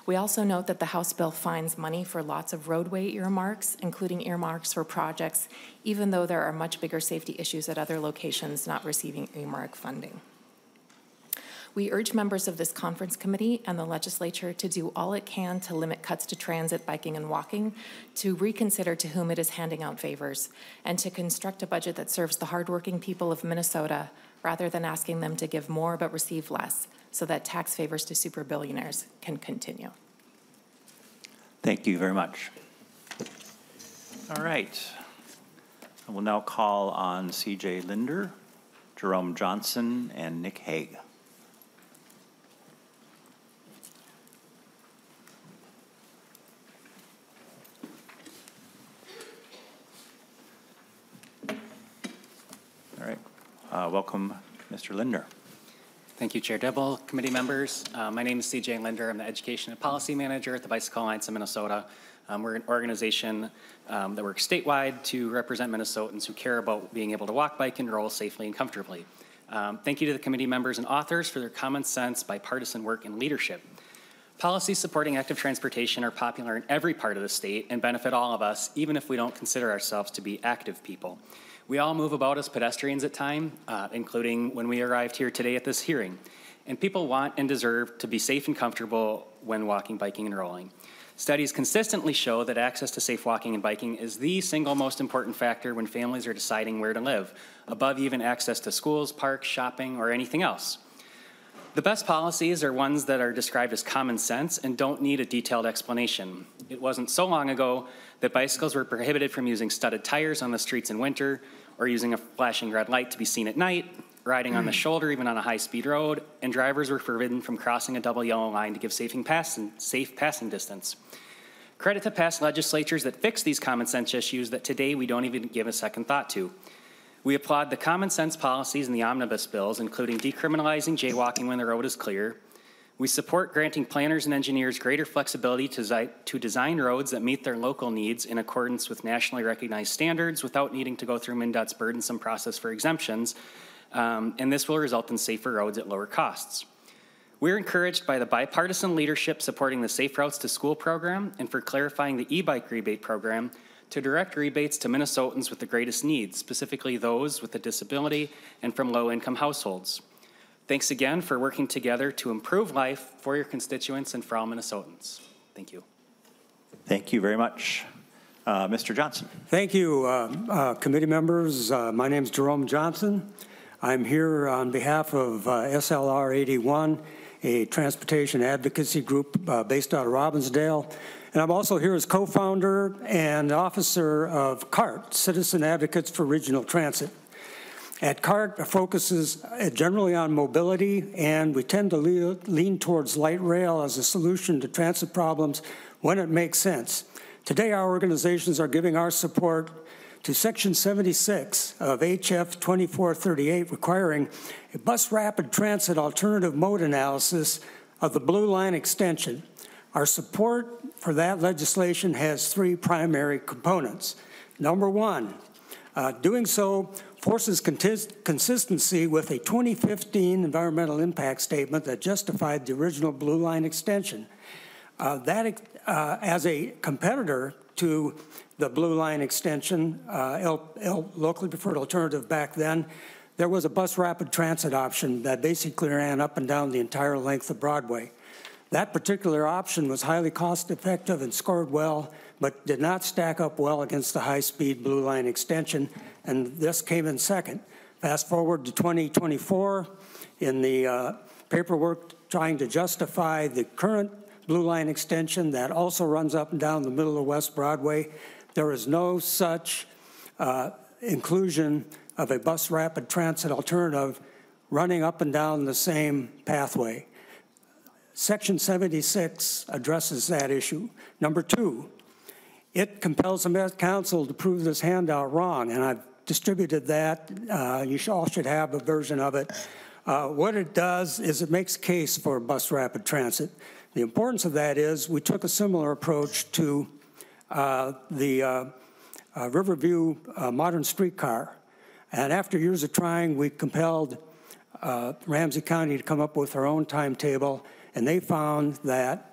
We also note that the House bill finds money for lots of roadway earmarks, including earmarks for projects, even though there are much bigger safety issues at other locations not receiving earmark funding. We urge members of this conference committee and the legislature to do all it can to limit cuts to transit, biking, and walking, to reconsider to whom it is handing out favors, and to construct a budget that serves the hardworking people of Minnesota rather than asking them to give more but receive less, so that tax favors to super billionaires can continue. Thank you very much. All right. I will now call on C.J. Linder, Jerome Johnson, and Nick Hague. All right. Welcome, Mr. Linder. Thank you, Chair Dibble, committee members. My name is CJ Linder. I'm the Education and Policy Manager at the Bicycle Alliance of Minnesota. We're an organization that works statewide to represent Minnesotans who care about being able to walk, bike, and roll safely and comfortably. Thank you to the committee members and authors for their common sense, bipartisan work, and leadership. Policies supporting active transportation are popular in every part of the state and benefit all of us, even if we don't consider ourselves to be active people. We all move about as pedestrians at times, including when we arrived here today at this hearing. And people want and deserve to be safe and comfortable when walking, biking, and rolling. Studies consistently show that access to safe walking and biking is the single most important factor when families are deciding where to live, above even access to schools, parks, shopping, or anything else. The best policies are ones that are described as common sense and don't need a detailed explanation. It wasn't so long ago that bicycles were prohibited from using studded tires on the streets in winter, or using a flashing red light to be seen at night, riding on the shoulder even on a high-speed road, and drivers were forbidden from crossing a double yellow line to give safe passing distance. Credit to past legislatures that fixed these common sense issues that today we don't even give a second thought to. We applaud the common sense policies in the omnibus bills, including decriminalizing jaywalking when the road is clear. We support granting planners and engineers greater flexibility to design roads that meet their local needs in accordance with nationally recognized standards without needing to go through MnDOT's burdensome process for exemptions, and this will result in safer roads at lower costs. We're encouraged by the bipartisan leadership supporting the Safe Routes to School program and for clarifying the e-bike rebate program to direct rebates to Minnesotans with the greatest needs, specifically those with a disability and from low-income households. Thanks again for working together to improve life for your constituents and for all Minnesotans. Thank you. Thank you very much. Mr. Johnson. Thank you, committee members. My name is Jerome Johnson. I'm here on behalf of SLR 81, a transportation advocacy group based out of Robbinsdale. And I'm also here as co-founder and officer of CART, Citizen Advocates for Regional Transit. At CART, our focus is generally on mobility, and we tend to lean towards light rail as a solution to transit problems when it makes sense. Today, our organizations are giving our support to Section 76 of HF 2438, requiring a bus rapid transit alternative mode analysis of the Blue Line extension. Our support for that legislation has three primary components. Number one, doing so forces consistency with a 2015 environmental impact statement that justified the original Blue Line extension. As a competitor to the Blue Line extension, locally preferred alternative back then, there was a bus rapid transit option that basically ran up and down the entire length of Broadway. That particular option was highly cost-effective and scored well, but did not stack up well against the high-speed Blue Line extension, and this came in second. Fast forward to 2024, in the paperwork trying to justify the current Blue Line extension that also runs up and down the middle of West Broadway, there is no such inclusion of a bus rapid transit alternative running up and down the same pathway. Section 76 addresses that issue. Number two, it compels the Met Council to prove this handout wrong, and I've distributed that. You all should have a version of it. What it does is it makes a case for bus rapid transit. The importance of that is we took a similar approach to the Riverview modern streetcar. And after years of trying, we compelled Ramsey County to come up with their own timetable, and they found that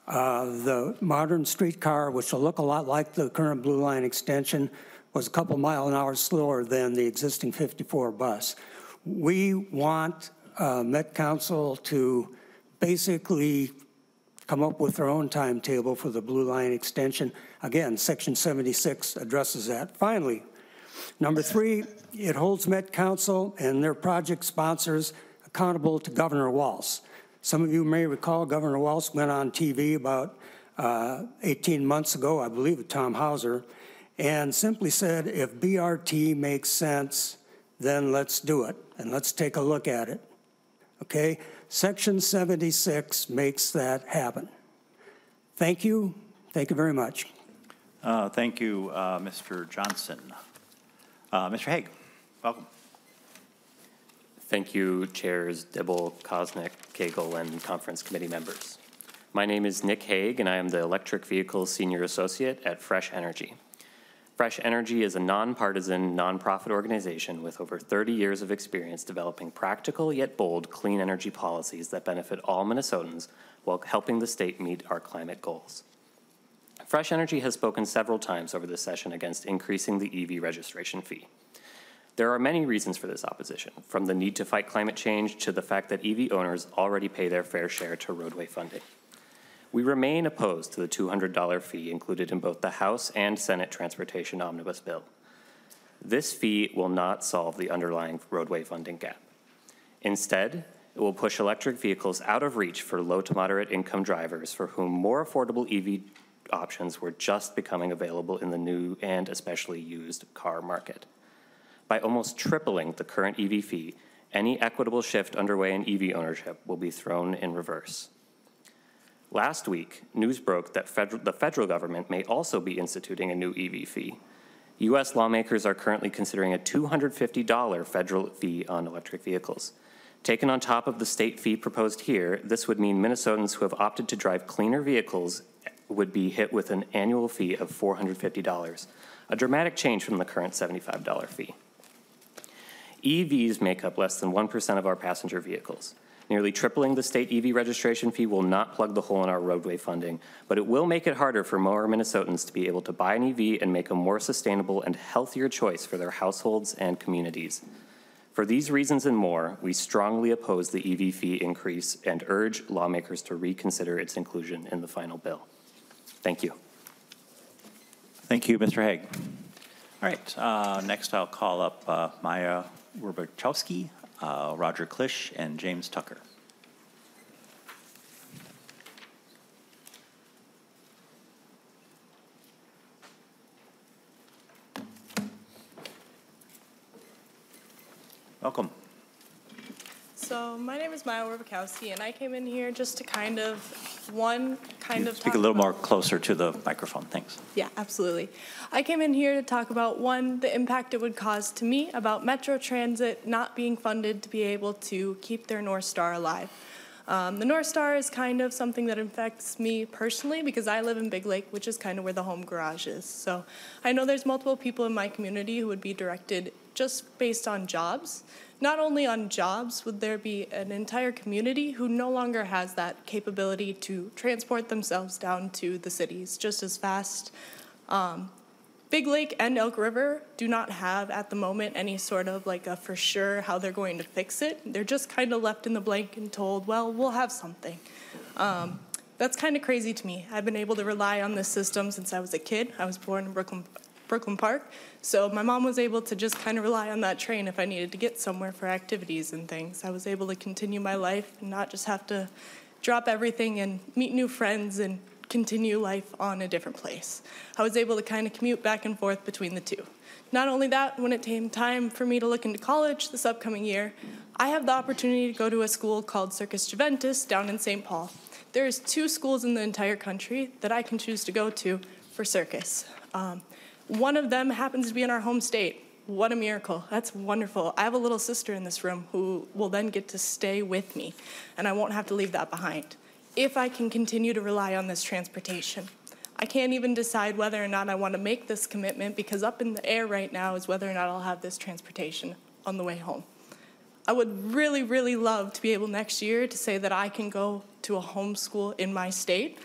The modern streetcar, which will look a lot like the current Blue Line extension, was a couple mile an hour slower than the existing 54 bus. We want Met Council to basically come up with their own timetable for the Blue Line extension. Again, Section 76 addresses that. Finally, number 3, it holds Met Council and their project sponsors accountable to Governor Walz. Some of you may recall Governor Walz went on TV about 18 months ago, I believe, with Tom Hauser, and simply said, if BRT makes sense, then let's do it, and let's take a look at it, okay? Section 76 makes that happen. Thank you. Thank you very much. Thank you, Mr. Johnson. Mr. Hague, welcome. Thank you, Chairs Dibble, Koznick, Cagle, and Conference Committee members. My name is Nick Hague, and I am the Electric Vehicles Senior Associate at Fresh Energy. Fresh Energy is a nonpartisan, nonprofit organization with over 30 years of experience developing practical yet bold clean energy policies that benefit all Minnesotans while helping the state meet our climate goals. Fresh Energy has spoken several times over this session against increasing the EV registration fee. There are many reasons for this opposition, from the need to fight climate change to the fact that EV owners already pay their fair share to roadway funding. We remain opposed to the $200 fee included in both the House and Senate Transportation Omnibus Bill. This fee will not solve the underlying roadway funding gap. Instead, it will push electric vehicles out of reach for low to moderate income drivers for whom more affordable EV options were just becoming available in the new and especially used car market. By almost tripling the current EV fee, any equitable shift underway in EV ownership will be thrown in reverse. Last week, news broke that the federal government may also be instituting a new EV fee. U.S. lawmakers are currently considering a $250 federal fee on electric vehicles. Taken on top of the state fee proposed here, this would mean Minnesotans who have opted to drive cleaner vehicles would be hit with an annual fee of $450, a dramatic change from the current $75 fee. EVs make up less than 1% of our passenger vehicles. Nearly tripling the state EV registration fee will not plug the hole in our roadway funding, but it will make it harder for more Minnesotans to be able to buy an EV and make a more sustainable and healthier choice for their households and communities. For these reasons and more, we strongly oppose the EV fee increase and urge lawmakers to reconsider its inclusion in the final bill. Thank you. Thank you, Mr. Hague. All right, next I'll call up Maya Werbachowski, Roger Klisch, and James Tucker. Welcome. So my name is Maya Werbachowski, and I came in here just to Speak a little more closer to the microphone, thanks. Yeah, absolutely. I came in here to talk about, one, the impact it would cause to me about Metro Transit not being funded to be able to keep their North Star alive. The North Star is kind of something that affects me personally because I live in Big Lake, which is kind of where the home garage is. So I know there's multiple people in my community who would be directed just based on jobs. Not only on jobs, would there be an entire community who no longer has that capability to transport themselves down to the cities just as fast. Big Lake and Elk River do not have at the moment any sort of like a for sure how they're going to fix it. They're just kind of left in the blank and told, well, we'll have something. That's kind of crazy to me. I've been able to rely on this system since I was a kid. I was born in Brooklyn Park. So my mom was able to just kind of rely on that train if I needed to get somewhere for activities and things. I was able to continue my life and not just have to drop everything and meet new friends and continue life on a different place. I was able to kind of commute back and forth between the two. Not only that, when it came time for me to look into college this upcoming year, I have the opportunity to go to a school called Circus Juventus down in St. Paul. There's 2 schools in the entire country that I can choose to go to for circus. One of them happens to be in our home state. What a miracle. That's wonderful. I have a little sister in this room who will then get to stay with me, and I won't have to leave that behind if I can continue to rely on this transportation. I can't even decide whether or not I want to make this commitment because up in the air right now is whether or not I'll have this transportation on the way home. I would really, really love to be able next year to say that I can go to a home school in my state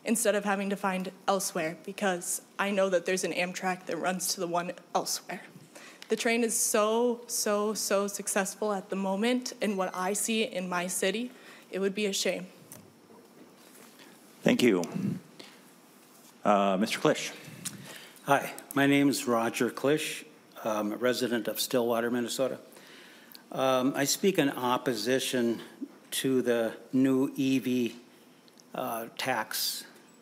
instead of having to find elsewhere, because I know that there's an Amtrak that runs to the one elsewhere. The train is so successful at the moment, and what I see in my city, it would be a shame. Thank you. Mr. Klisch. Hi, my name is Roger Klisch. I'm a resident of Stillwater, Minnesota. I speak in opposition to the new EV tax.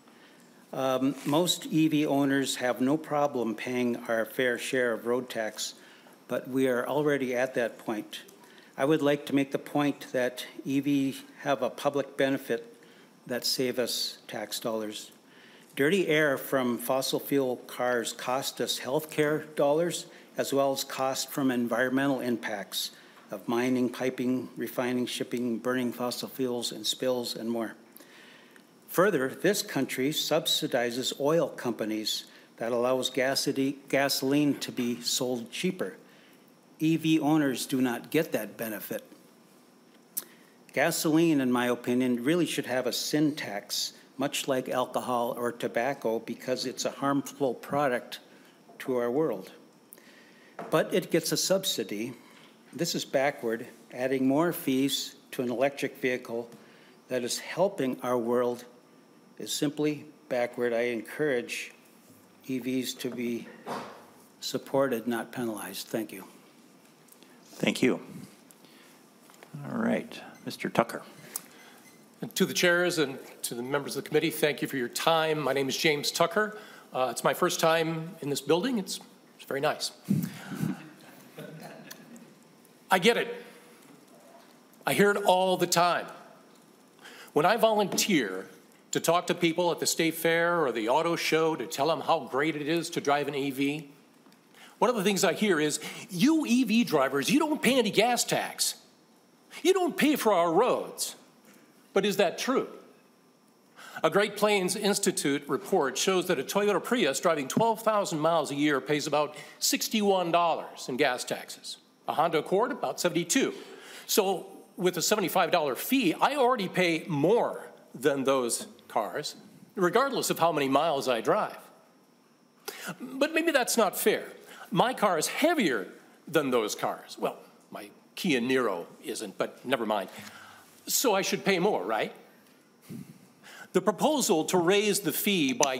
Most EV owners have no problem paying our fair share of road tax, but we are already at that point. I would like to make the point that EV have a public benefit that save us tax dollars. Dirty air from fossil fuel cars cost us healthcare dollars, as well as cost from environmental impacts of mining, piping, refining, shipping, burning fossil fuels, and spills, and more. Further, this country subsidizes oil companies that allows gasoline to be sold cheaper. EV owners do not get that benefit. Gasoline, in my opinion, really should have a sin tax, much like alcohol or tobacco, because it's a harmful product to our world. But it gets a subsidy. This is backward, adding more fees to an electric vehicle that is helping our world is simply backward. I encourage EVs to be supported, not penalized. Thank you. Thank you. All right, Mr. Tucker. And to the chairs and to the members of the committee, thank you for your time. My name is James Tucker. It's my first time in this building. It's very nice. I get it. I hear it all the time. When I volunteer to talk to people at the state fair or the auto show to tell them how great it is to drive an EV, one of the things I hear is, you EV drivers, you don't pay any gas tax. You don't pay for our roads. But is that true? A Great Plains Institute report shows that a Toyota Prius driving 12,000 miles a year pays about $61 in gas taxes. A Honda Accord, about $72. So with a $75 fee, I already pay more than those cars, regardless of how many miles I drive. But maybe that's not fair. My car is heavier than those cars. Well, my Kia Niro isn't, but never mind. So I should pay more, right? The proposal to raise the fee by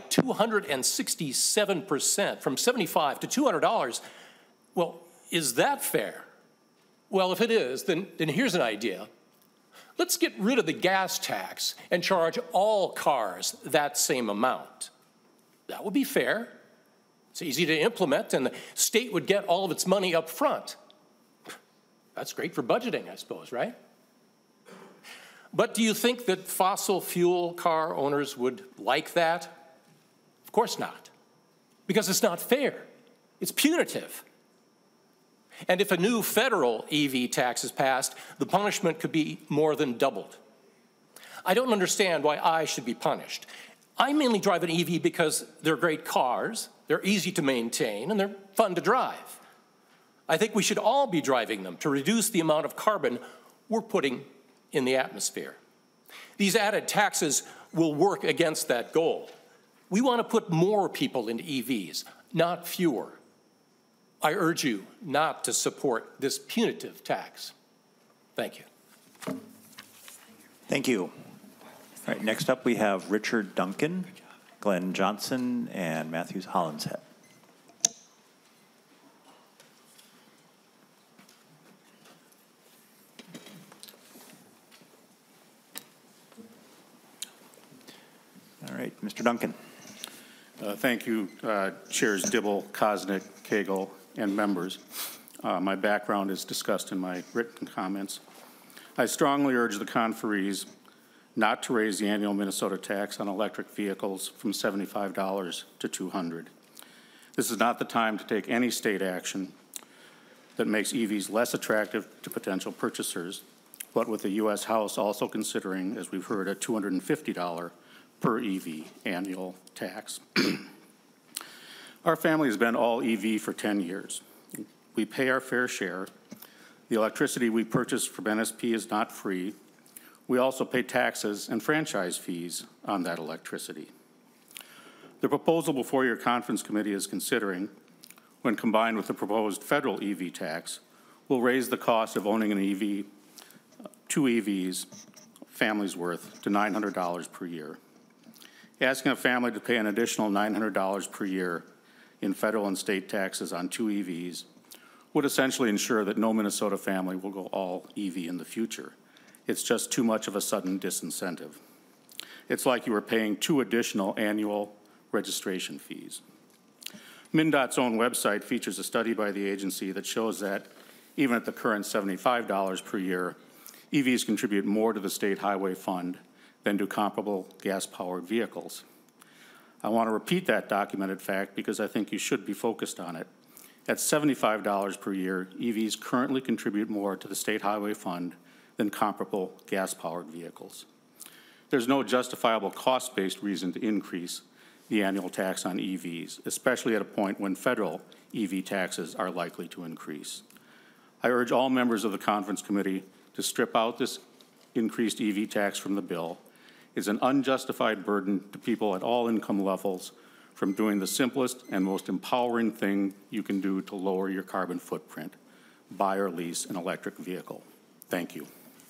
267%, from $75 to $200, well, is that fair? Well, if it is, then here's an idea. Let's get rid of the gas tax and charge all cars that same amount. That would be fair. It's easy to implement, and the state would get all of its money up front. That's great for budgeting, I suppose, right? But do you think that fossil fuel car owners would like that? Of course not, because it's not fair. It's punitive. And if a new federal EV tax is passed, the punishment could be more than doubled. I don't understand why I should be punished. I mainly drive an EV because they're great cars, they're easy to maintain, and they're fun to drive. I think we should all be driving them to reduce the amount of carbon we're putting in the atmosphere. These added taxes will work against that goal. We want to put more people into EVs, not fewer. I urge you not to support this punitive tax. Thank you. Thank you. All right, next up we have Richard Duncan, Glenn Johnson, and Matthews Hollinshead. All right, Mr. Duncan. Thank you, Chairs Dibble, Koznick, Cagle, and members. My background is discussed in my written comments. I strongly urge the conferees not to raise the annual Minnesota tax on electric vehicles from $75 to $200. This is not the time to take any state action that makes EVs less attractive to potential purchasers, but with the U.S. House also considering, as we've heard, a $250 per EV annual tax. Our family has been all EV for 10 years. We pay our fair share. The electricity we purchase from NSP is not free. We also pay taxes and franchise fees on that electricity. The proposal before your conference committee is considering, when combined with the proposed federal EV tax, will raise the cost of owning an EV, two EVs, family's worth, to $900 per year. Asking a family to pay an additional $900 per year in federal and state taxes on two EVs would essentially ensure that no Minnesota family will go all EV in the future. It's just too much of a sudden disincentive. It's like you were paying 2 additional annual registration fees. MnDOT's own website features a study by the agency that shows that even at the current $75 per year, EVs contribute more to the state highway fund than do comparable gas-powered vehicles. I want to repeat that documented fact because I think you should be focused on it. At $75 per year, EVs currently contribute more to the state highway fund than comparable gas-powered vehicles. There's no justifiable cost-based reason to increase the annual tax on EVs, especially at a point when federal EV taxes are likely to increase. I urge all members of the conference committee to strip out this increased EV tax from the bill. It's an unjustified burden to people at all income levels from doing the simplest and most empowering thing you can do to lower your carbon footprint: buy or lease an electric vehicle. Thank you.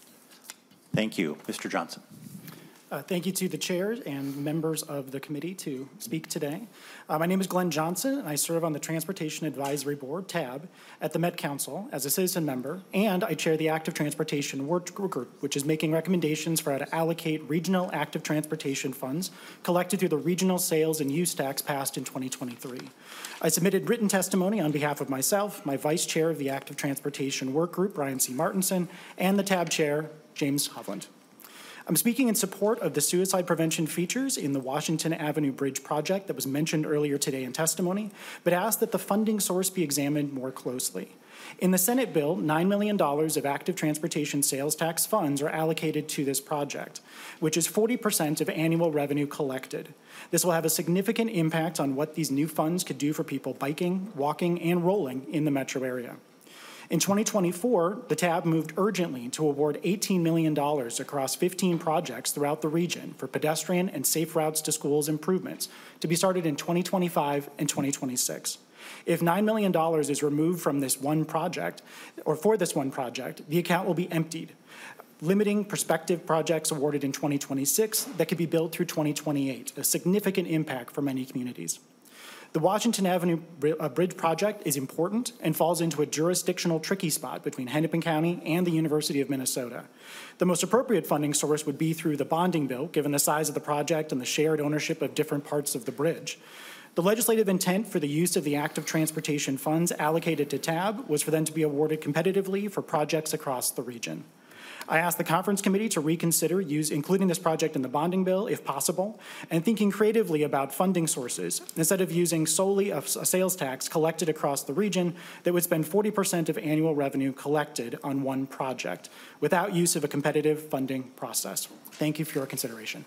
Thank you. Mr. Johnson. Thank you to the chair and members of the committee to speak today. My name is Glenn Johnson, and I serve on the Transportation Advisory Board, TAB, at the Met Council as a citizen member, and I chair the Active Transportation Work Group, which is making recommendations for how to allocate regional active transportation funds collected through the regional sales and use tax passed in 2023. I submitted written testimony on behalf of myself, my vice chair of the Active Transportation Work Group, Brian C. Martinson, and the TAB chair, James Hovland. I'm speaking in support of the suicide prevention features in the Washington Avenue Bridge project that was mentioned earlier today in testimony, but ask that the funding source be examined more closely. In the Senate bill, $9 million of active transportation sales tax funds are allocated to this project, which is 40% of annual revenue collected. This will have a significant impact on what these new funds could do for people biking, walking, and rolling in the metro area. In 2024, the TAB moved urgently to award $18 million across 15 projects throughout the region for pedestrian and safe routes to schools improvements to be started in 2025 and 2026. If $9 million is removed from this one project, or for this one project, the account will be emptied, limiting prospective projects awarded in 2026 that could be built through 2028, a significant impact for many communities. The Washington Avenue Bridge project is important and falls into a jurisdictional tricky spot between Hennepin County and the University of Minnesota. The most appropriate funding source would be through the bonding bill, given the size of the project and the shared ownership of different parts of the bridge. The legislative intent for the use of the active transportation funds allocated to TAB was for them to be awarded competitively for projects across the region. I asked the conference committee to reconsider including this project in the bonding bill, if possible, and thinking creatively about funding sources, instead of using solely a sales tax collected across the region that would spend 40% of annual revenue collected on one project, without use of a competitive funding process. Thank you for your consideration.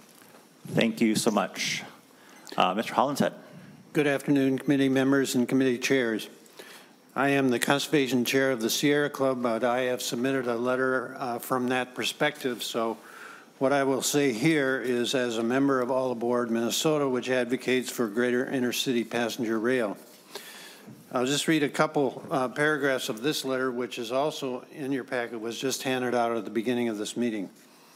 Thank you so much. Mr. Hollinshead. Good afternoon, committee members and committee chairs. I am the conservation chair of the Sierra Club, but I have submitted a letter from that perspective. So what I will say here is, as a member of All Aboard Minnesota, which advocates for greater intercity passenger rail. I'll just read a couple paragraphs of this letter, which is also in your packet, was just handed out at the beginning of this meeting.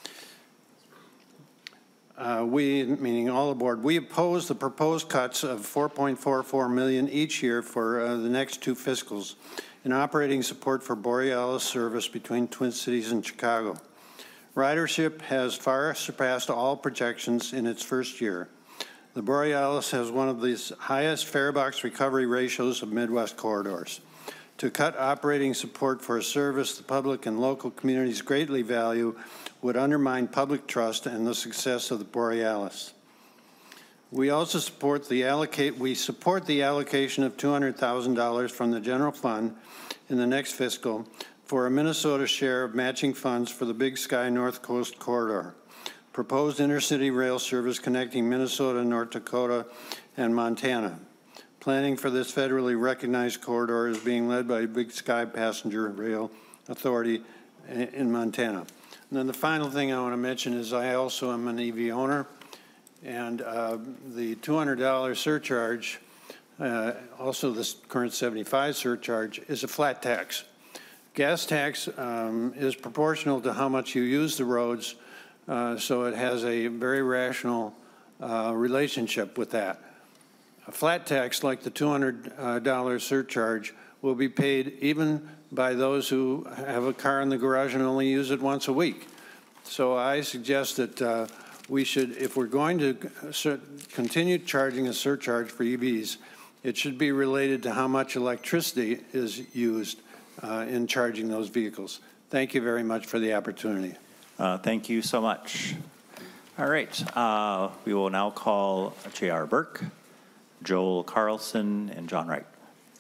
We, meaning All Aboard, we oppose the proposed cuts of $4.44 million each year for the next 2 fiscals in operating support for Borealis service between Twin Cities and Chicago. Ridership has far surpassed all projections in its first year. The Borealis has one of the highest fare box recovery ratios of Midwest corridors. To cut operating support for a service the public and local communities greatly value would undermine public trust and the success of the Borealis. We also support the allocation of $200,000 from the general fund in the next fiscal for a Minnesota share of matching funds for the Big Sky North Coast Corridor, proposed intercity rail service connecting Minnesota, North Dakota, and Montana. Planning for this federally recognized corridor is being led by Big Sky Passenger Rail Authority in Montana. And then the final thing I want to mention is I also am an EV owner, And the $200 surcharge, also the current 75 surcharge, is a flat tax. Gas tax is proportional to how much you use the roads, so it has a very rational relationship with that. A flat tax like the $200 surcharge will be paid even by those who have a car in the garage and only use it once a week. So I suggest that we should, if we're going to continue charging a surcharge for EVs, it should be related to how much electricity is used in charging those vehicles. Thank you very much for the opportunity. Thank you so much. All right, we will now call J.R. Burke, Joel Carlson, and John Wright.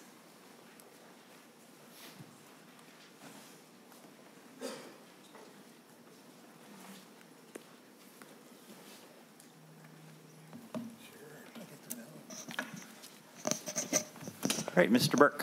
All right, Mr. Burke.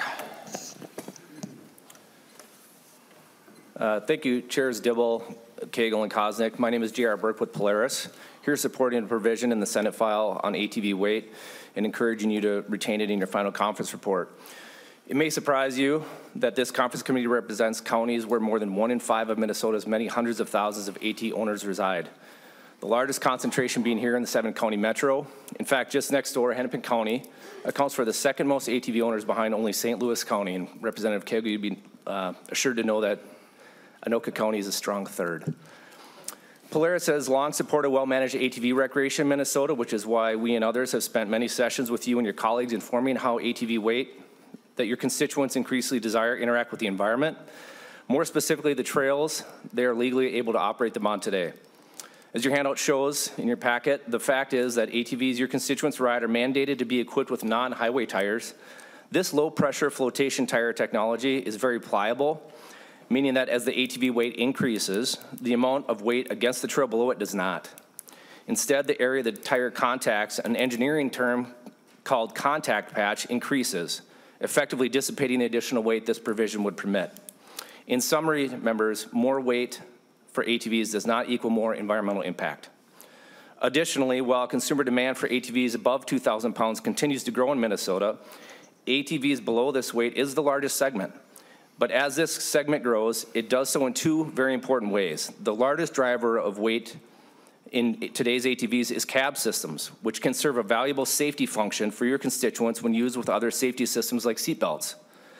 Thank you, Chairs Dibble, Cagle, and Kosnick. My name is J.R. Burke with Polaris, here supporting a provision in the Senate file on ATV weight and encouraging you to retain it in your final conference report. It may surprise you that this conference committee represents counties where more than 1 in 5 of Minnesota's many hundreds of thousands of AT owners reside. The largest concentration being here in the 7-county metro. In fact, just next door, Hennepin County accounts for the second most ATV owners behind only St. Louis County. And Representative Cagle, you'd be assured to know that Anoka County is a strong third. Polaris has long supported well-managed ATV recreation in Minnesota, which is why we and others have spent many sessions with you and your colleagues informing how ATV weight that your constituents increasingly desire interact with the environment. More specifically, the trails they are legally able to operate them on today. As your handout shows in your packet, the fact is that ATVs your constituents ride are mandated to be equipped with non-highway tires. This low-pressure flotation tire technology is very pliable, meaning that as the ATV weight increases, the amount of weight against the trail below it does not. Instead, the area the tire contacts, an engineering term called contact patch, increases, effectively dissipating the additional weight this provision would permit. In summary, members, more weight for ATVs does not equal more environmental impact. Additionally, while consumer demand for ATVs above 2,000 pounds continues to grow in Minnesota, ATVs below this weight is the largest segment. But as this segment grows, it does so in 2 very important ways. The largest driver of weight in today's ATVs is cab systems, which can serve a valuable safety function for your constituents when used with other safety systems like seatbelts,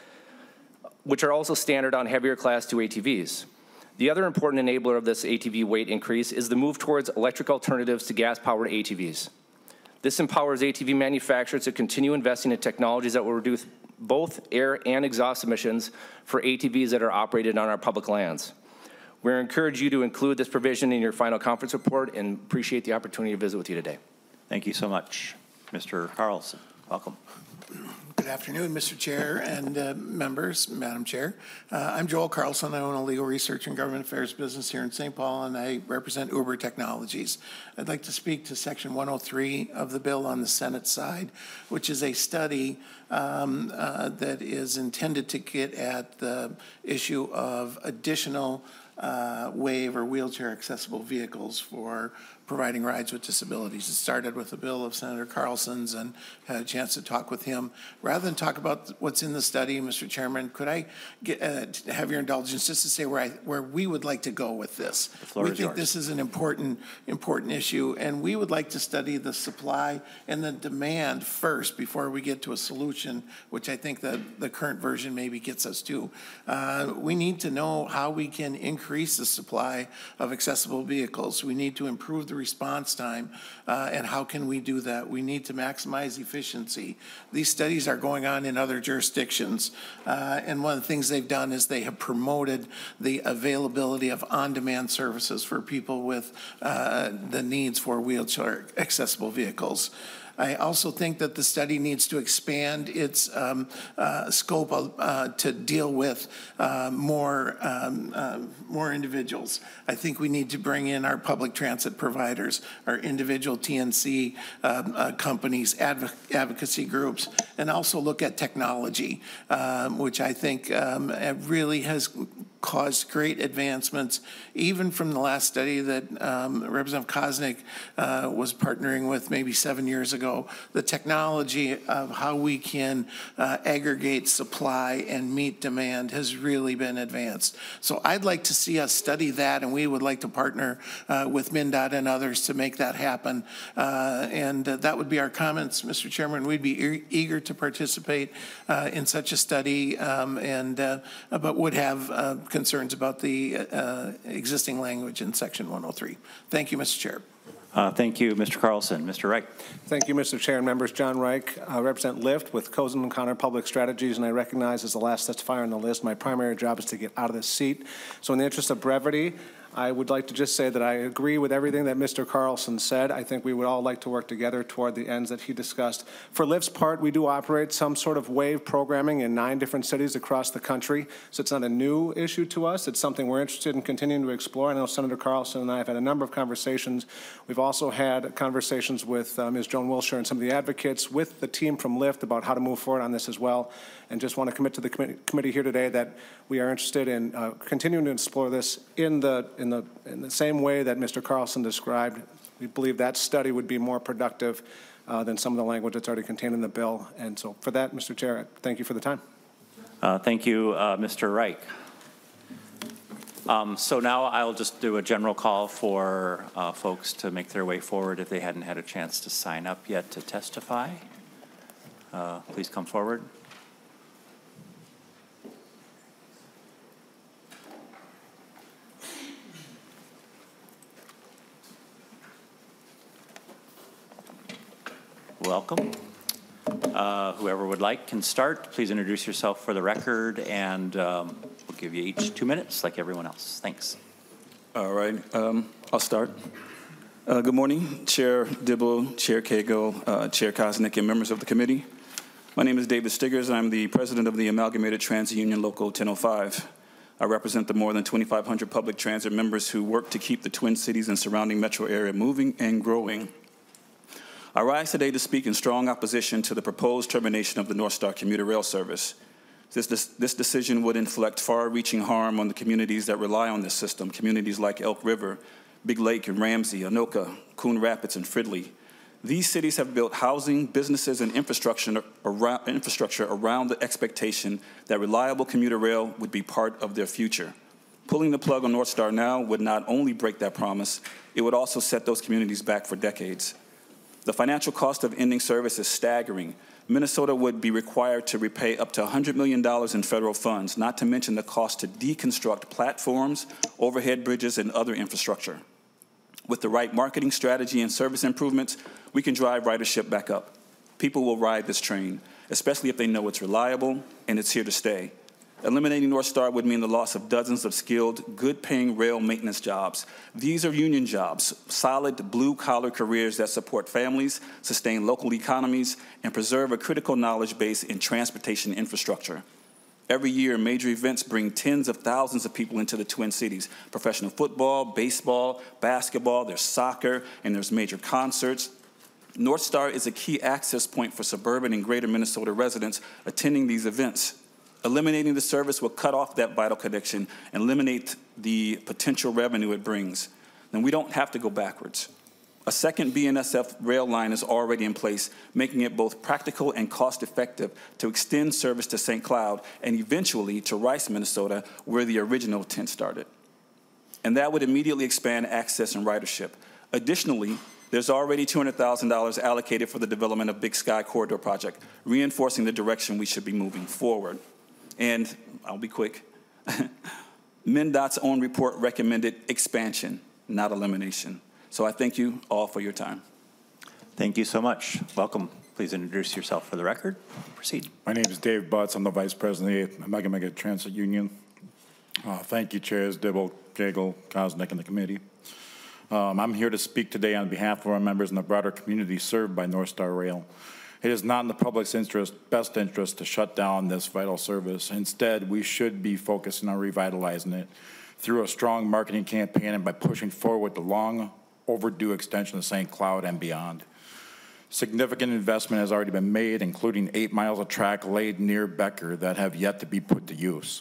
which are also standard on heavier Class 2 ATVs. The other important enabler of this ATV weight increase is the move towards electric alternatives to gas-powered ATVs. This empowers ATV manufacturers to continue investing in technologies that will reduce both air and exhaust emissions for ATVs that are operated on our public lands. We encourage you to include this provision in your final conference report and appreciate the opportunity to visit with you today. Thank you so much. Mr. Carlson, welcome. Good afternoon, Mr. Chair and members, Madam Chair. I'm Joel Carlson. I own a legal research and government affairs business here in St. Paul, and I represent Uber Technologies. I'd like to speak to Section 103 of the bill on the Senate side, which is a study that is intended to get at the issue of additional wave or wheelchair accessible vehicles for providing rides with disabilities. It started with a bill of Senator Carlson's and had a chance to talk with him. Rather than talk about what's in the study, Mr. Chairman, could I have your indulgence just to say where we would like to go with this? We think this is an important issue, and we would like to study the supply and the demand first before we get to a solution, which I think the current version maybe gets us to. We need to know how we can increase the supply of accessible vehicles. We need to improve the response time, and how can we do that? We need to maximize efficiency. These studies are going on in other jurisdictions, and one of the things they've done is they have promoted the availability of on-demand services for people with the needs for wheelchair accessible vehicles. I also think that the study needs to expand its scope to deal with more individuals. I think we need to bring in our public transit providers, our individual TNC companies, advocacy groups, and also look at technology, which I think really has caused great advancements, even from the last study that Representative Koznick was partnering with maybe 7 years ago. The technology of how we can aggregate supply and meet demand has really been advanced. So I'd like to see us study that, and we would like to partner with MnDOT and others to make that happen. And that would be our comments, Mr. Chairman. We'd be eager to participate in such a study, but would have concerns about the existing language in Section 103. Thank you, Mr. Chair. Thank you, Mr. Carlson. Mr. Reich. Thank you, Mr. Chair and members. John Reich, represent Lyft with Cozen & Connor Public Strategies, and I recognize as the last testifier on the list, my primary job is to get out of this seat. So in the interest of brevity, I would like to just say that I agree with everything that Mr. Carlson said. I think we would all like to work together toward the ends that he discussed. For Lyft's part, we do operate some sort of wave programming in 9 different cities across the country, so it's not a new issue to us. It's something we're interested in continuing to explore. I know Senator Carlson and I have had a number of conversations. We've also had conversations with Ms. Joan Wilshire and some of the advocates with the team from Lyft about how to move forward on this as well, and just want to commit to the committee here today that we are interested in continuing to explore this in the same way that Mr. Carlson described. We believe that study would be more productive than some of the language that's already contained in the bill. And so for that, Mr. Chair, thank you for the time. Thank you, Mr. Reich. So now I'll just do a general call for folks to make their way forward if they hadn't had a chance to sign up yet to testify. Please come forward. Welcome. Whoever would like can start. Please introduce yourself for the record, and we'll give you each 2 minutes like everyone else. Thanks. All right. I'll start. Good morning, Chair Dibble, Chair Cagle, Chair Koznick, and members of the committee. My name is David Stiggers. I'm the president of the Amalgamated Transit Union Local 1005. I represent the more than 2,500 public transit members who work to keep the Twin Cities and surrounding metro area moving and growing. I rise today to speak in strong opposition to the proposed termination of the North Star commuter rail service. This decision would inflict far-reaching harm on the communities that rely on this system, communities like Elk River, Big Lake and Ramsey, Anoka, Coon Rapids, and Fridley. These cities have built housing, businesses, and infrastructure around the expectation that reliable commuter rail would be part of their future. Pulling the plug on North Star now would not only break that promise, it would also set those communities back for decades. The financial cost of ending service is staggering. Minnesota would be required to repay up to $100 million in federal funds, not to mention the cost to deconstruct platforms, overhead bridges, and other infrastructure. With the right marketing strategy and service improvements, we can drive ridership back up. People will ride this train, especially if they know it's reliable and it's here to stay. Eliminating North Star would mean the loss of dozens of skilled, good-paying rail maintenance jobs. These are union jobs, solid blue-collar careers that support families, sustain local economies, and preserve a critical knowledge base in transportation infrastructure. Every year, major events bring tens of thousands of people into the Twin Cities. Professional football, baseball, basketball, there's soccer, and there's major concerts. North Star is a key access point for suburban and greater Minnesota residents attending these events. Eliminating the service will cut off that vital connection and eliminate the potential revenue it brings. Then we don't have to go backwards. A second BNSF rail line is already in place, making it both practical and cost-effective to extend service to St. Cloud and eventually to Rice, Minnesota, where the original intent started. And that would immediately expand access and ridership. Additionally, there's already $200,000 allocated for the development of Big Sky Corridor project, reinforcing the direction we should be moving forward. And I'll be quick. MnDOT's own report recommended expansion, not elimination. So I thank you all for your time. Thank you so much. Welcome. Please introduce yourself for the record. Proceed. My name is Dave Butts. I'm the Vice President of the Amalgamated Transit Union. Thank you, Chairs Dibble, Cagle, Koznick, and the committee. I'm here to speak today on behalf of our members and the broader community served by North Star Rail. It is not in the public's best interest to shut down this vital service. Instead, we should be focusing on revitalizing it through a strong marketing campaign and by pushing forward the long overdue extension of St. Cloud and beyond. Significant investment has already been made, including 8 miles of track laid near Becker that have yet to be put to use.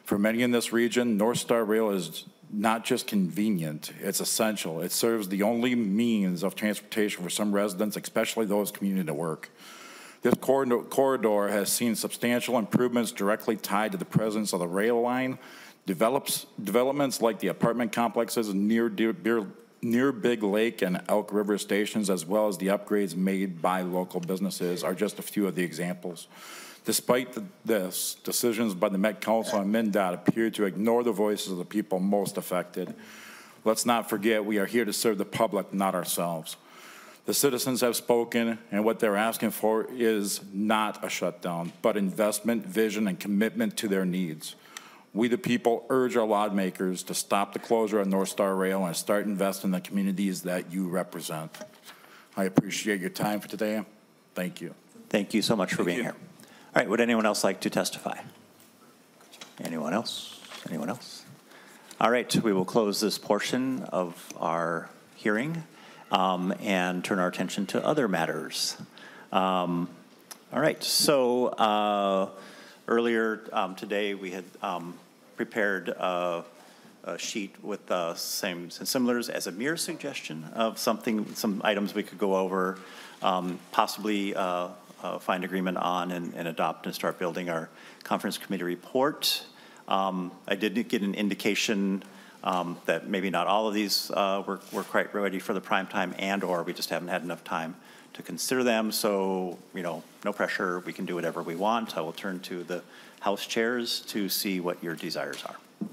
For many in this region, North Star Rail is not just convenient, it's essential. It serves the only means of transportation for some residents, especially those commuting to work. This corridor has seen substantial improvements directly tied to the presence of the rail line. Developments like the apartment complexes near Big Lake and Elk River stations, as well as the upgrades made by local businesses, are just a few of the examples. Despite this, decisions by the Met Council and MnDOT appear to ignore the voices of the people most affected. Let's not forget we are here to serve the public, not ourselves. The citizens have spoken, and what they're asking for is not a shutdown, but investment, vision, and commitment to their needs. We, the people, urge our lawmakers to stop the closure of North Star Rail and start investing in the communities that you represent. I appreciate your time for today. Thank you. Thank you so much for being here. All right, would anyone else like to testify? Anyone else? Anyone else? All right, we will close this portion of our hearing and turn our attention to other matters. All right, so earlier today we had prepared a sheet with same and similars as a mere suggestion of some items we could go over, possibly find agreement on and adopt and start building our conference committee report. I did get an indication that maybe not all of these were quite ready for the prime time, or we just haven't had enough time to consider them. So, no pressure. We can do whatever we want. I will turn to the House chairs to see what your desires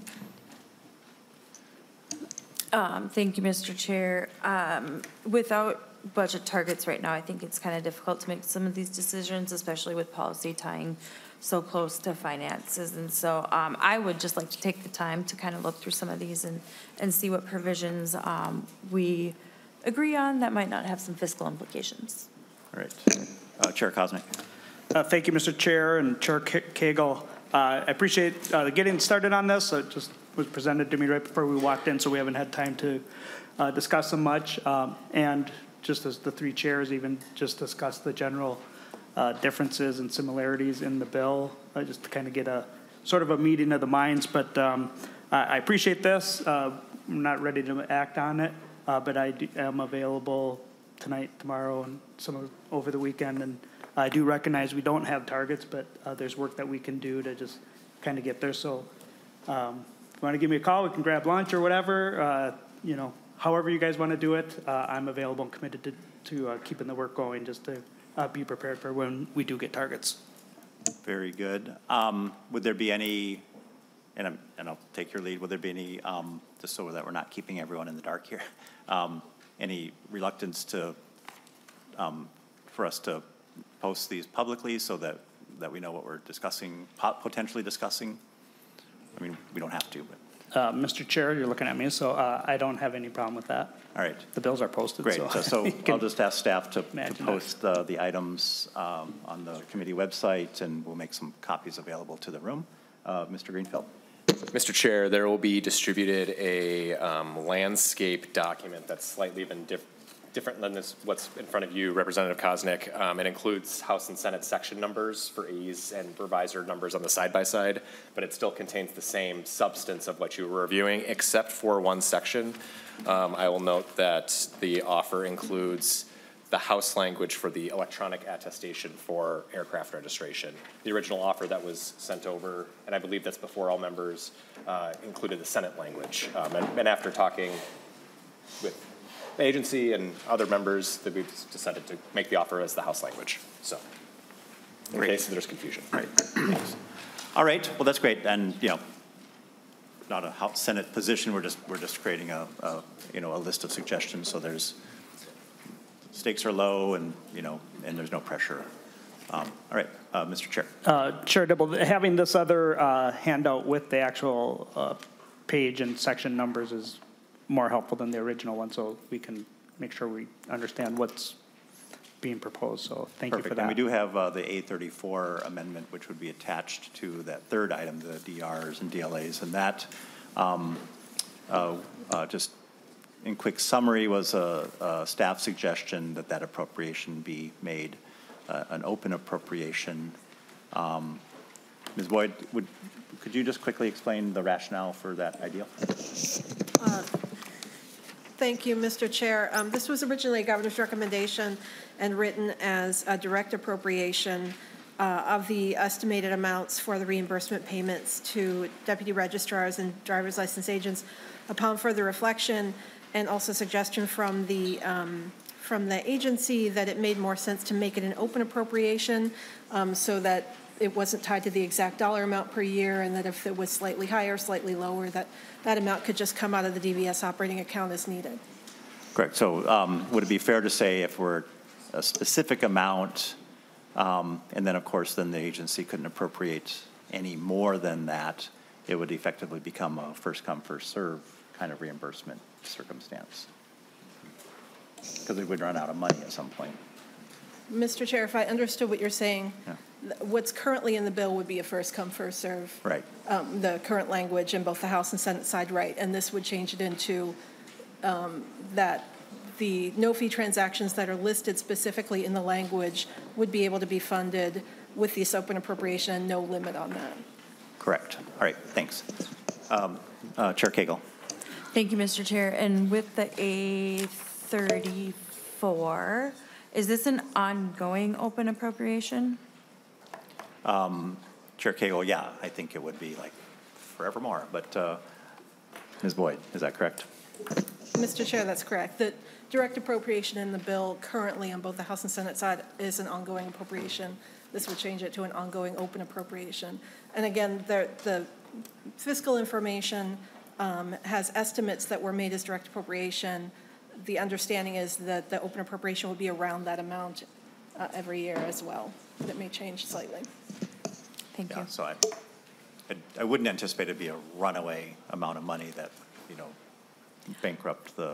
are. Thank you, Mr. Chair. Without budget targets right now, I think it's kind of difficult to make some of these decisions, especially with policy tying so close to finances. And so I would just like to take the time to kind of look through some of these and see what provisions we agree on that might not have some fiscal implications. All right. Chair Koznick. Thank you, Mr. Chair and Chair Cagle. I appreciate getting started on this. It just was presented to me right before we walked in, so we haven't had time to discuss them much. And just as the three chairs even just discussed the general differences and similarities in the bill, just to kind of get a sort of a meeting of the minds. But I appreciate this. I'm not ready to act on it, but I am available tonight, tomorrow, and over the weekend. And I do recognize we don't have targets, but there's work that we can do to just kind of get there. So if you want to give me a call, we can grab lunch or whatever. However you guys want to do it, I'm available and committed to keeping the work going, just to be prepared for when we do get targets. Very good. Would there be any, and I'll take your lead, would there be any, just so that we're not keeping everyone in the dark here, any reluctance to, for us to post these publicly so that we know what we're discussing, potentially discussing? I mean, we don't have to, but. Mr. Chair, you're looking at me, so I don't have any problem with that. All right. The bills are posted. Great. So I'll just ask staff to post the items on the committee website, and we'll make some copies available to the room. Mr. Greenfield. Mr. Chair, there will be distributed a landscape document that's slightly even different than what's in front of you, Representative Koznick. It includes House and Senate section numbers for A's and revisor numbers on the side-by-side, but it still contains the same substance of what you were reviewing, except for one section. I will note that the offer includes the House language for the electronic attestation for aircraft registration. The original offer that was sent over, and I believe that's before all members, included the Senate language. And after talking with the agency and other members, that we've decided to make the offer as the House language. So, in case there's confusion. Right. All right. Well, that's great. And not a House Senate position. We're just creating a list of suggestions. So there's stakes are low, and and there's no pressure. All right, Mr. Chair. Chair Dibble, having this other handout with the actual page and section numbers is more helpful than the original one, so we can make sure we understand what's being proposed. So thank you for that. And we do have the A34 amendment, which would be attached to that third item, the DRs and DLAs, and that just in quick summary was a staff suggestion that appropriation be made an open appropriation Ms. Boyd, could you just quickly explain the rationale for that idea? Thank you, Mr. Chair. This was originally a governor's recommendation and written as a direct appropriation of the estimated amounts for the reimbursement payments to deputy registrars and driver's license agents. Upon further reflection and also suggestion from the agency that it made more sense to make it an open appropriation so that it wasn't tied to the exact dollar amount per year, and that if it was slightly higher, slightly lower, that amount could just come out of the DVS operating account as needed. Correct. So would it be fair to say if we're a specific amount, and then of course then the agency couldn't appropriate any more than that, it would effectively become a first come, first serve kind of reimbursement circumstance? Because it would run out of money at some point. Mr. Chair, if I understood what you're saying, yeah. What's currently in the bill would be a first come, first serve. Right. The current language in both the House and Senate side, right, and this would change it into that the no-fee transactions that are listed specifically in the language would be able to be funded with this open appropriation and no limit on that. Correct. All right, thanks. Chair Cagle. Thank you, Mr. Chair. And with the A34, is this an ongoing open appropriation? Chair Cagle, yeah, I think it would be like forevermore, but Ms. Boyd, is that correct? Mr. Chair, that's correct. The direct appropriation in the bill currently on both the House and Senate side is an ongoing appropriation. This would change it to an ongoing open appropriation. And again, the fiscal information has estimates that were made as direct appropriation. The understanding is that the open appropriation will be around that amount every year as well. That may change slightly. Thank you. So I wouldn't anticipate it'd be a runaway amount of money that, bankrupt the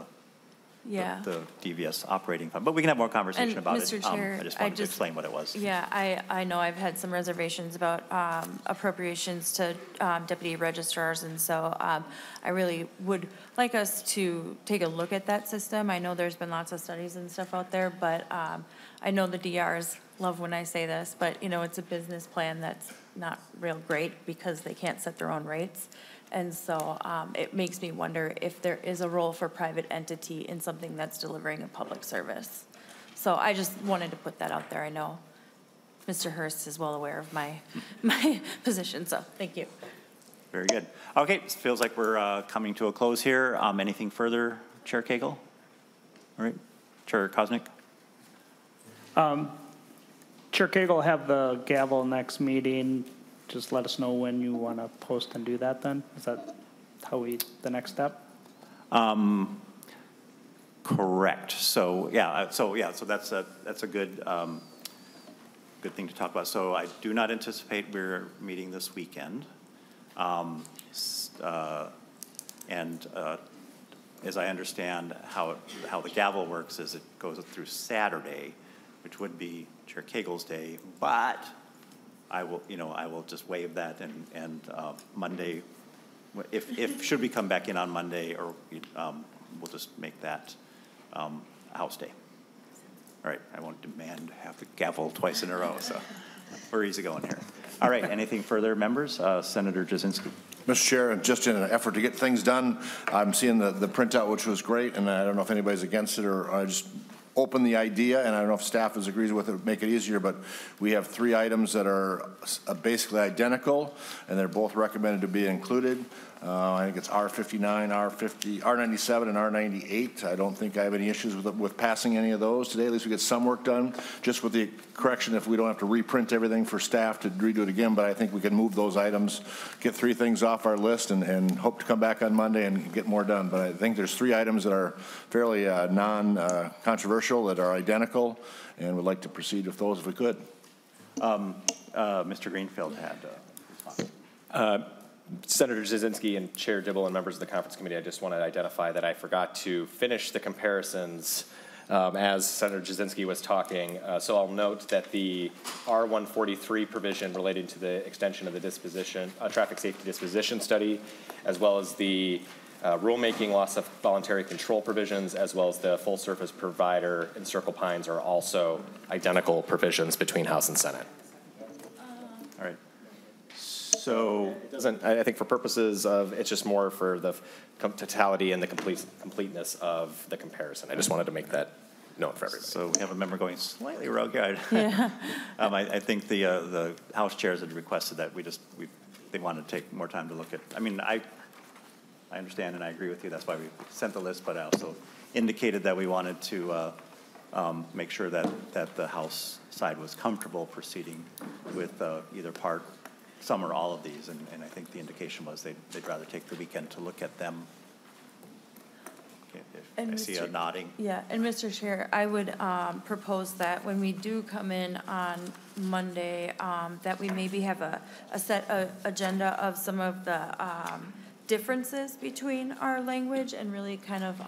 DVS operating fund. But we can have more conversation about Mr. it. Chair, I just wanted to explain what it was. Yeah, I know I've had some reservations about appropriations to deputy registrars, and so I really would like us to take a look at that system. I know there's been lots of studies and stuff out there, but I know the DRs love when I say this, but it's a business plan that's not real great because they can't set their own rates. And so it makes me wonder if there is a role for private entity in something that's delivering a public service. So I just wanted to put that out there. I know Mr. Hurst is well aware of my position, so thank you. Very good. Okay, it feels like we're coming to a close here. Anything further, Chair Cagle? All right, Chair Koznick? Chair Cagle will have the gavel next meeting. Just let us know when you want to post and do that then. Is that the next step? Correct. So that's a good thing to talk about. So I do not anticipate we're meeting this weekend. As I understand how the gavel works is it goes through Saturday, which would be Chair Cagle's day, but I will just waive that and Monday, if should we come back in on Monday, or we'll just make that a House day. All right, I won't demand to have the gavel twice in a row, so we're easy going here. All right, anything further, members? Senator Jasinski. Mr. Chair, just in an effort to get things done, I'm seeing the printout, which was great, and I don't know if anybody's against it, or I just open the idea, and I don't know if staff agrees with it, make it easier, but we have 3 items that are basically identical, and they're both recommended to be included. I think it's R59, R50, R97, and R98. I don't think I have any issues with passing any of those today. At least we get some work done, just with the correction if we don't have to reprint everything for staff to redo it again. But I think we can move those items, get 3 things off our list, and hope to come back on Monday and get more done. But I think there's 3 items that are fairly non-controversial, that are identical, and would like to proceed with those if we could. Mr. Greenfield had a response. Senator Jasinski and Chair Dibble and members of the conference committee, I just want to identify that I forgot to finish the comparisons as Senator Jasinski was talking. So I'll note that the R143 provision relating to the extension of the disposition, traffic safety disposition study, as well as the rulemaking loss of voluntary control provisions, as well as the full service provider in Circle Pines, are also identical provisions between House and Senate. All right. So it doesn't, I think for purposes of, it's just more for the totality and the completeness of the comparison. I just wanted to make that known for everybody. So we have a member going slightly rogue. Yeah. I think the House chairs had requested that they wanted to take more time to look at, I mean, I understand and I agree with you. That's why we sent the list, but I also indicated that we wanted to make sure that the House side was comfortable proceeding with either part, some or all of these, and I think the indication was they'd rather take the weekend to look at them. Okay, I see a nodding. Yeah, and Mr. Chair, I would propose that when we do come in on Monday, that we maybe have a set agenda of some of the differences between our language and really kind of,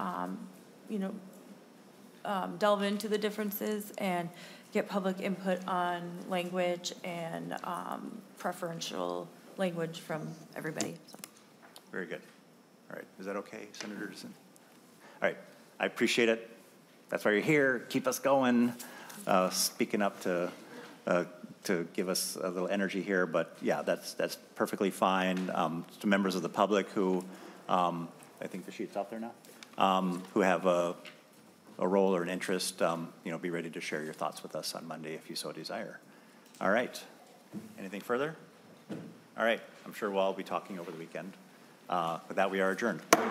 delve into the differences and get public input on language and preferential language from everybody. So. Very good. All right, is that okay, Senator Dixon? All right, I appreciate it. That's why you're here. Keep us going, speaking up to give us a little energy here. But yeah, that's perfectly fine. To members of the public who, I think the sheet's out there now, who have a role or an interest, be ready to share your thoughts with us on Monday if you so desire. All right. Anything further? All right. I'm sure we'll all be talking over the weekend. With that, we are adjourned.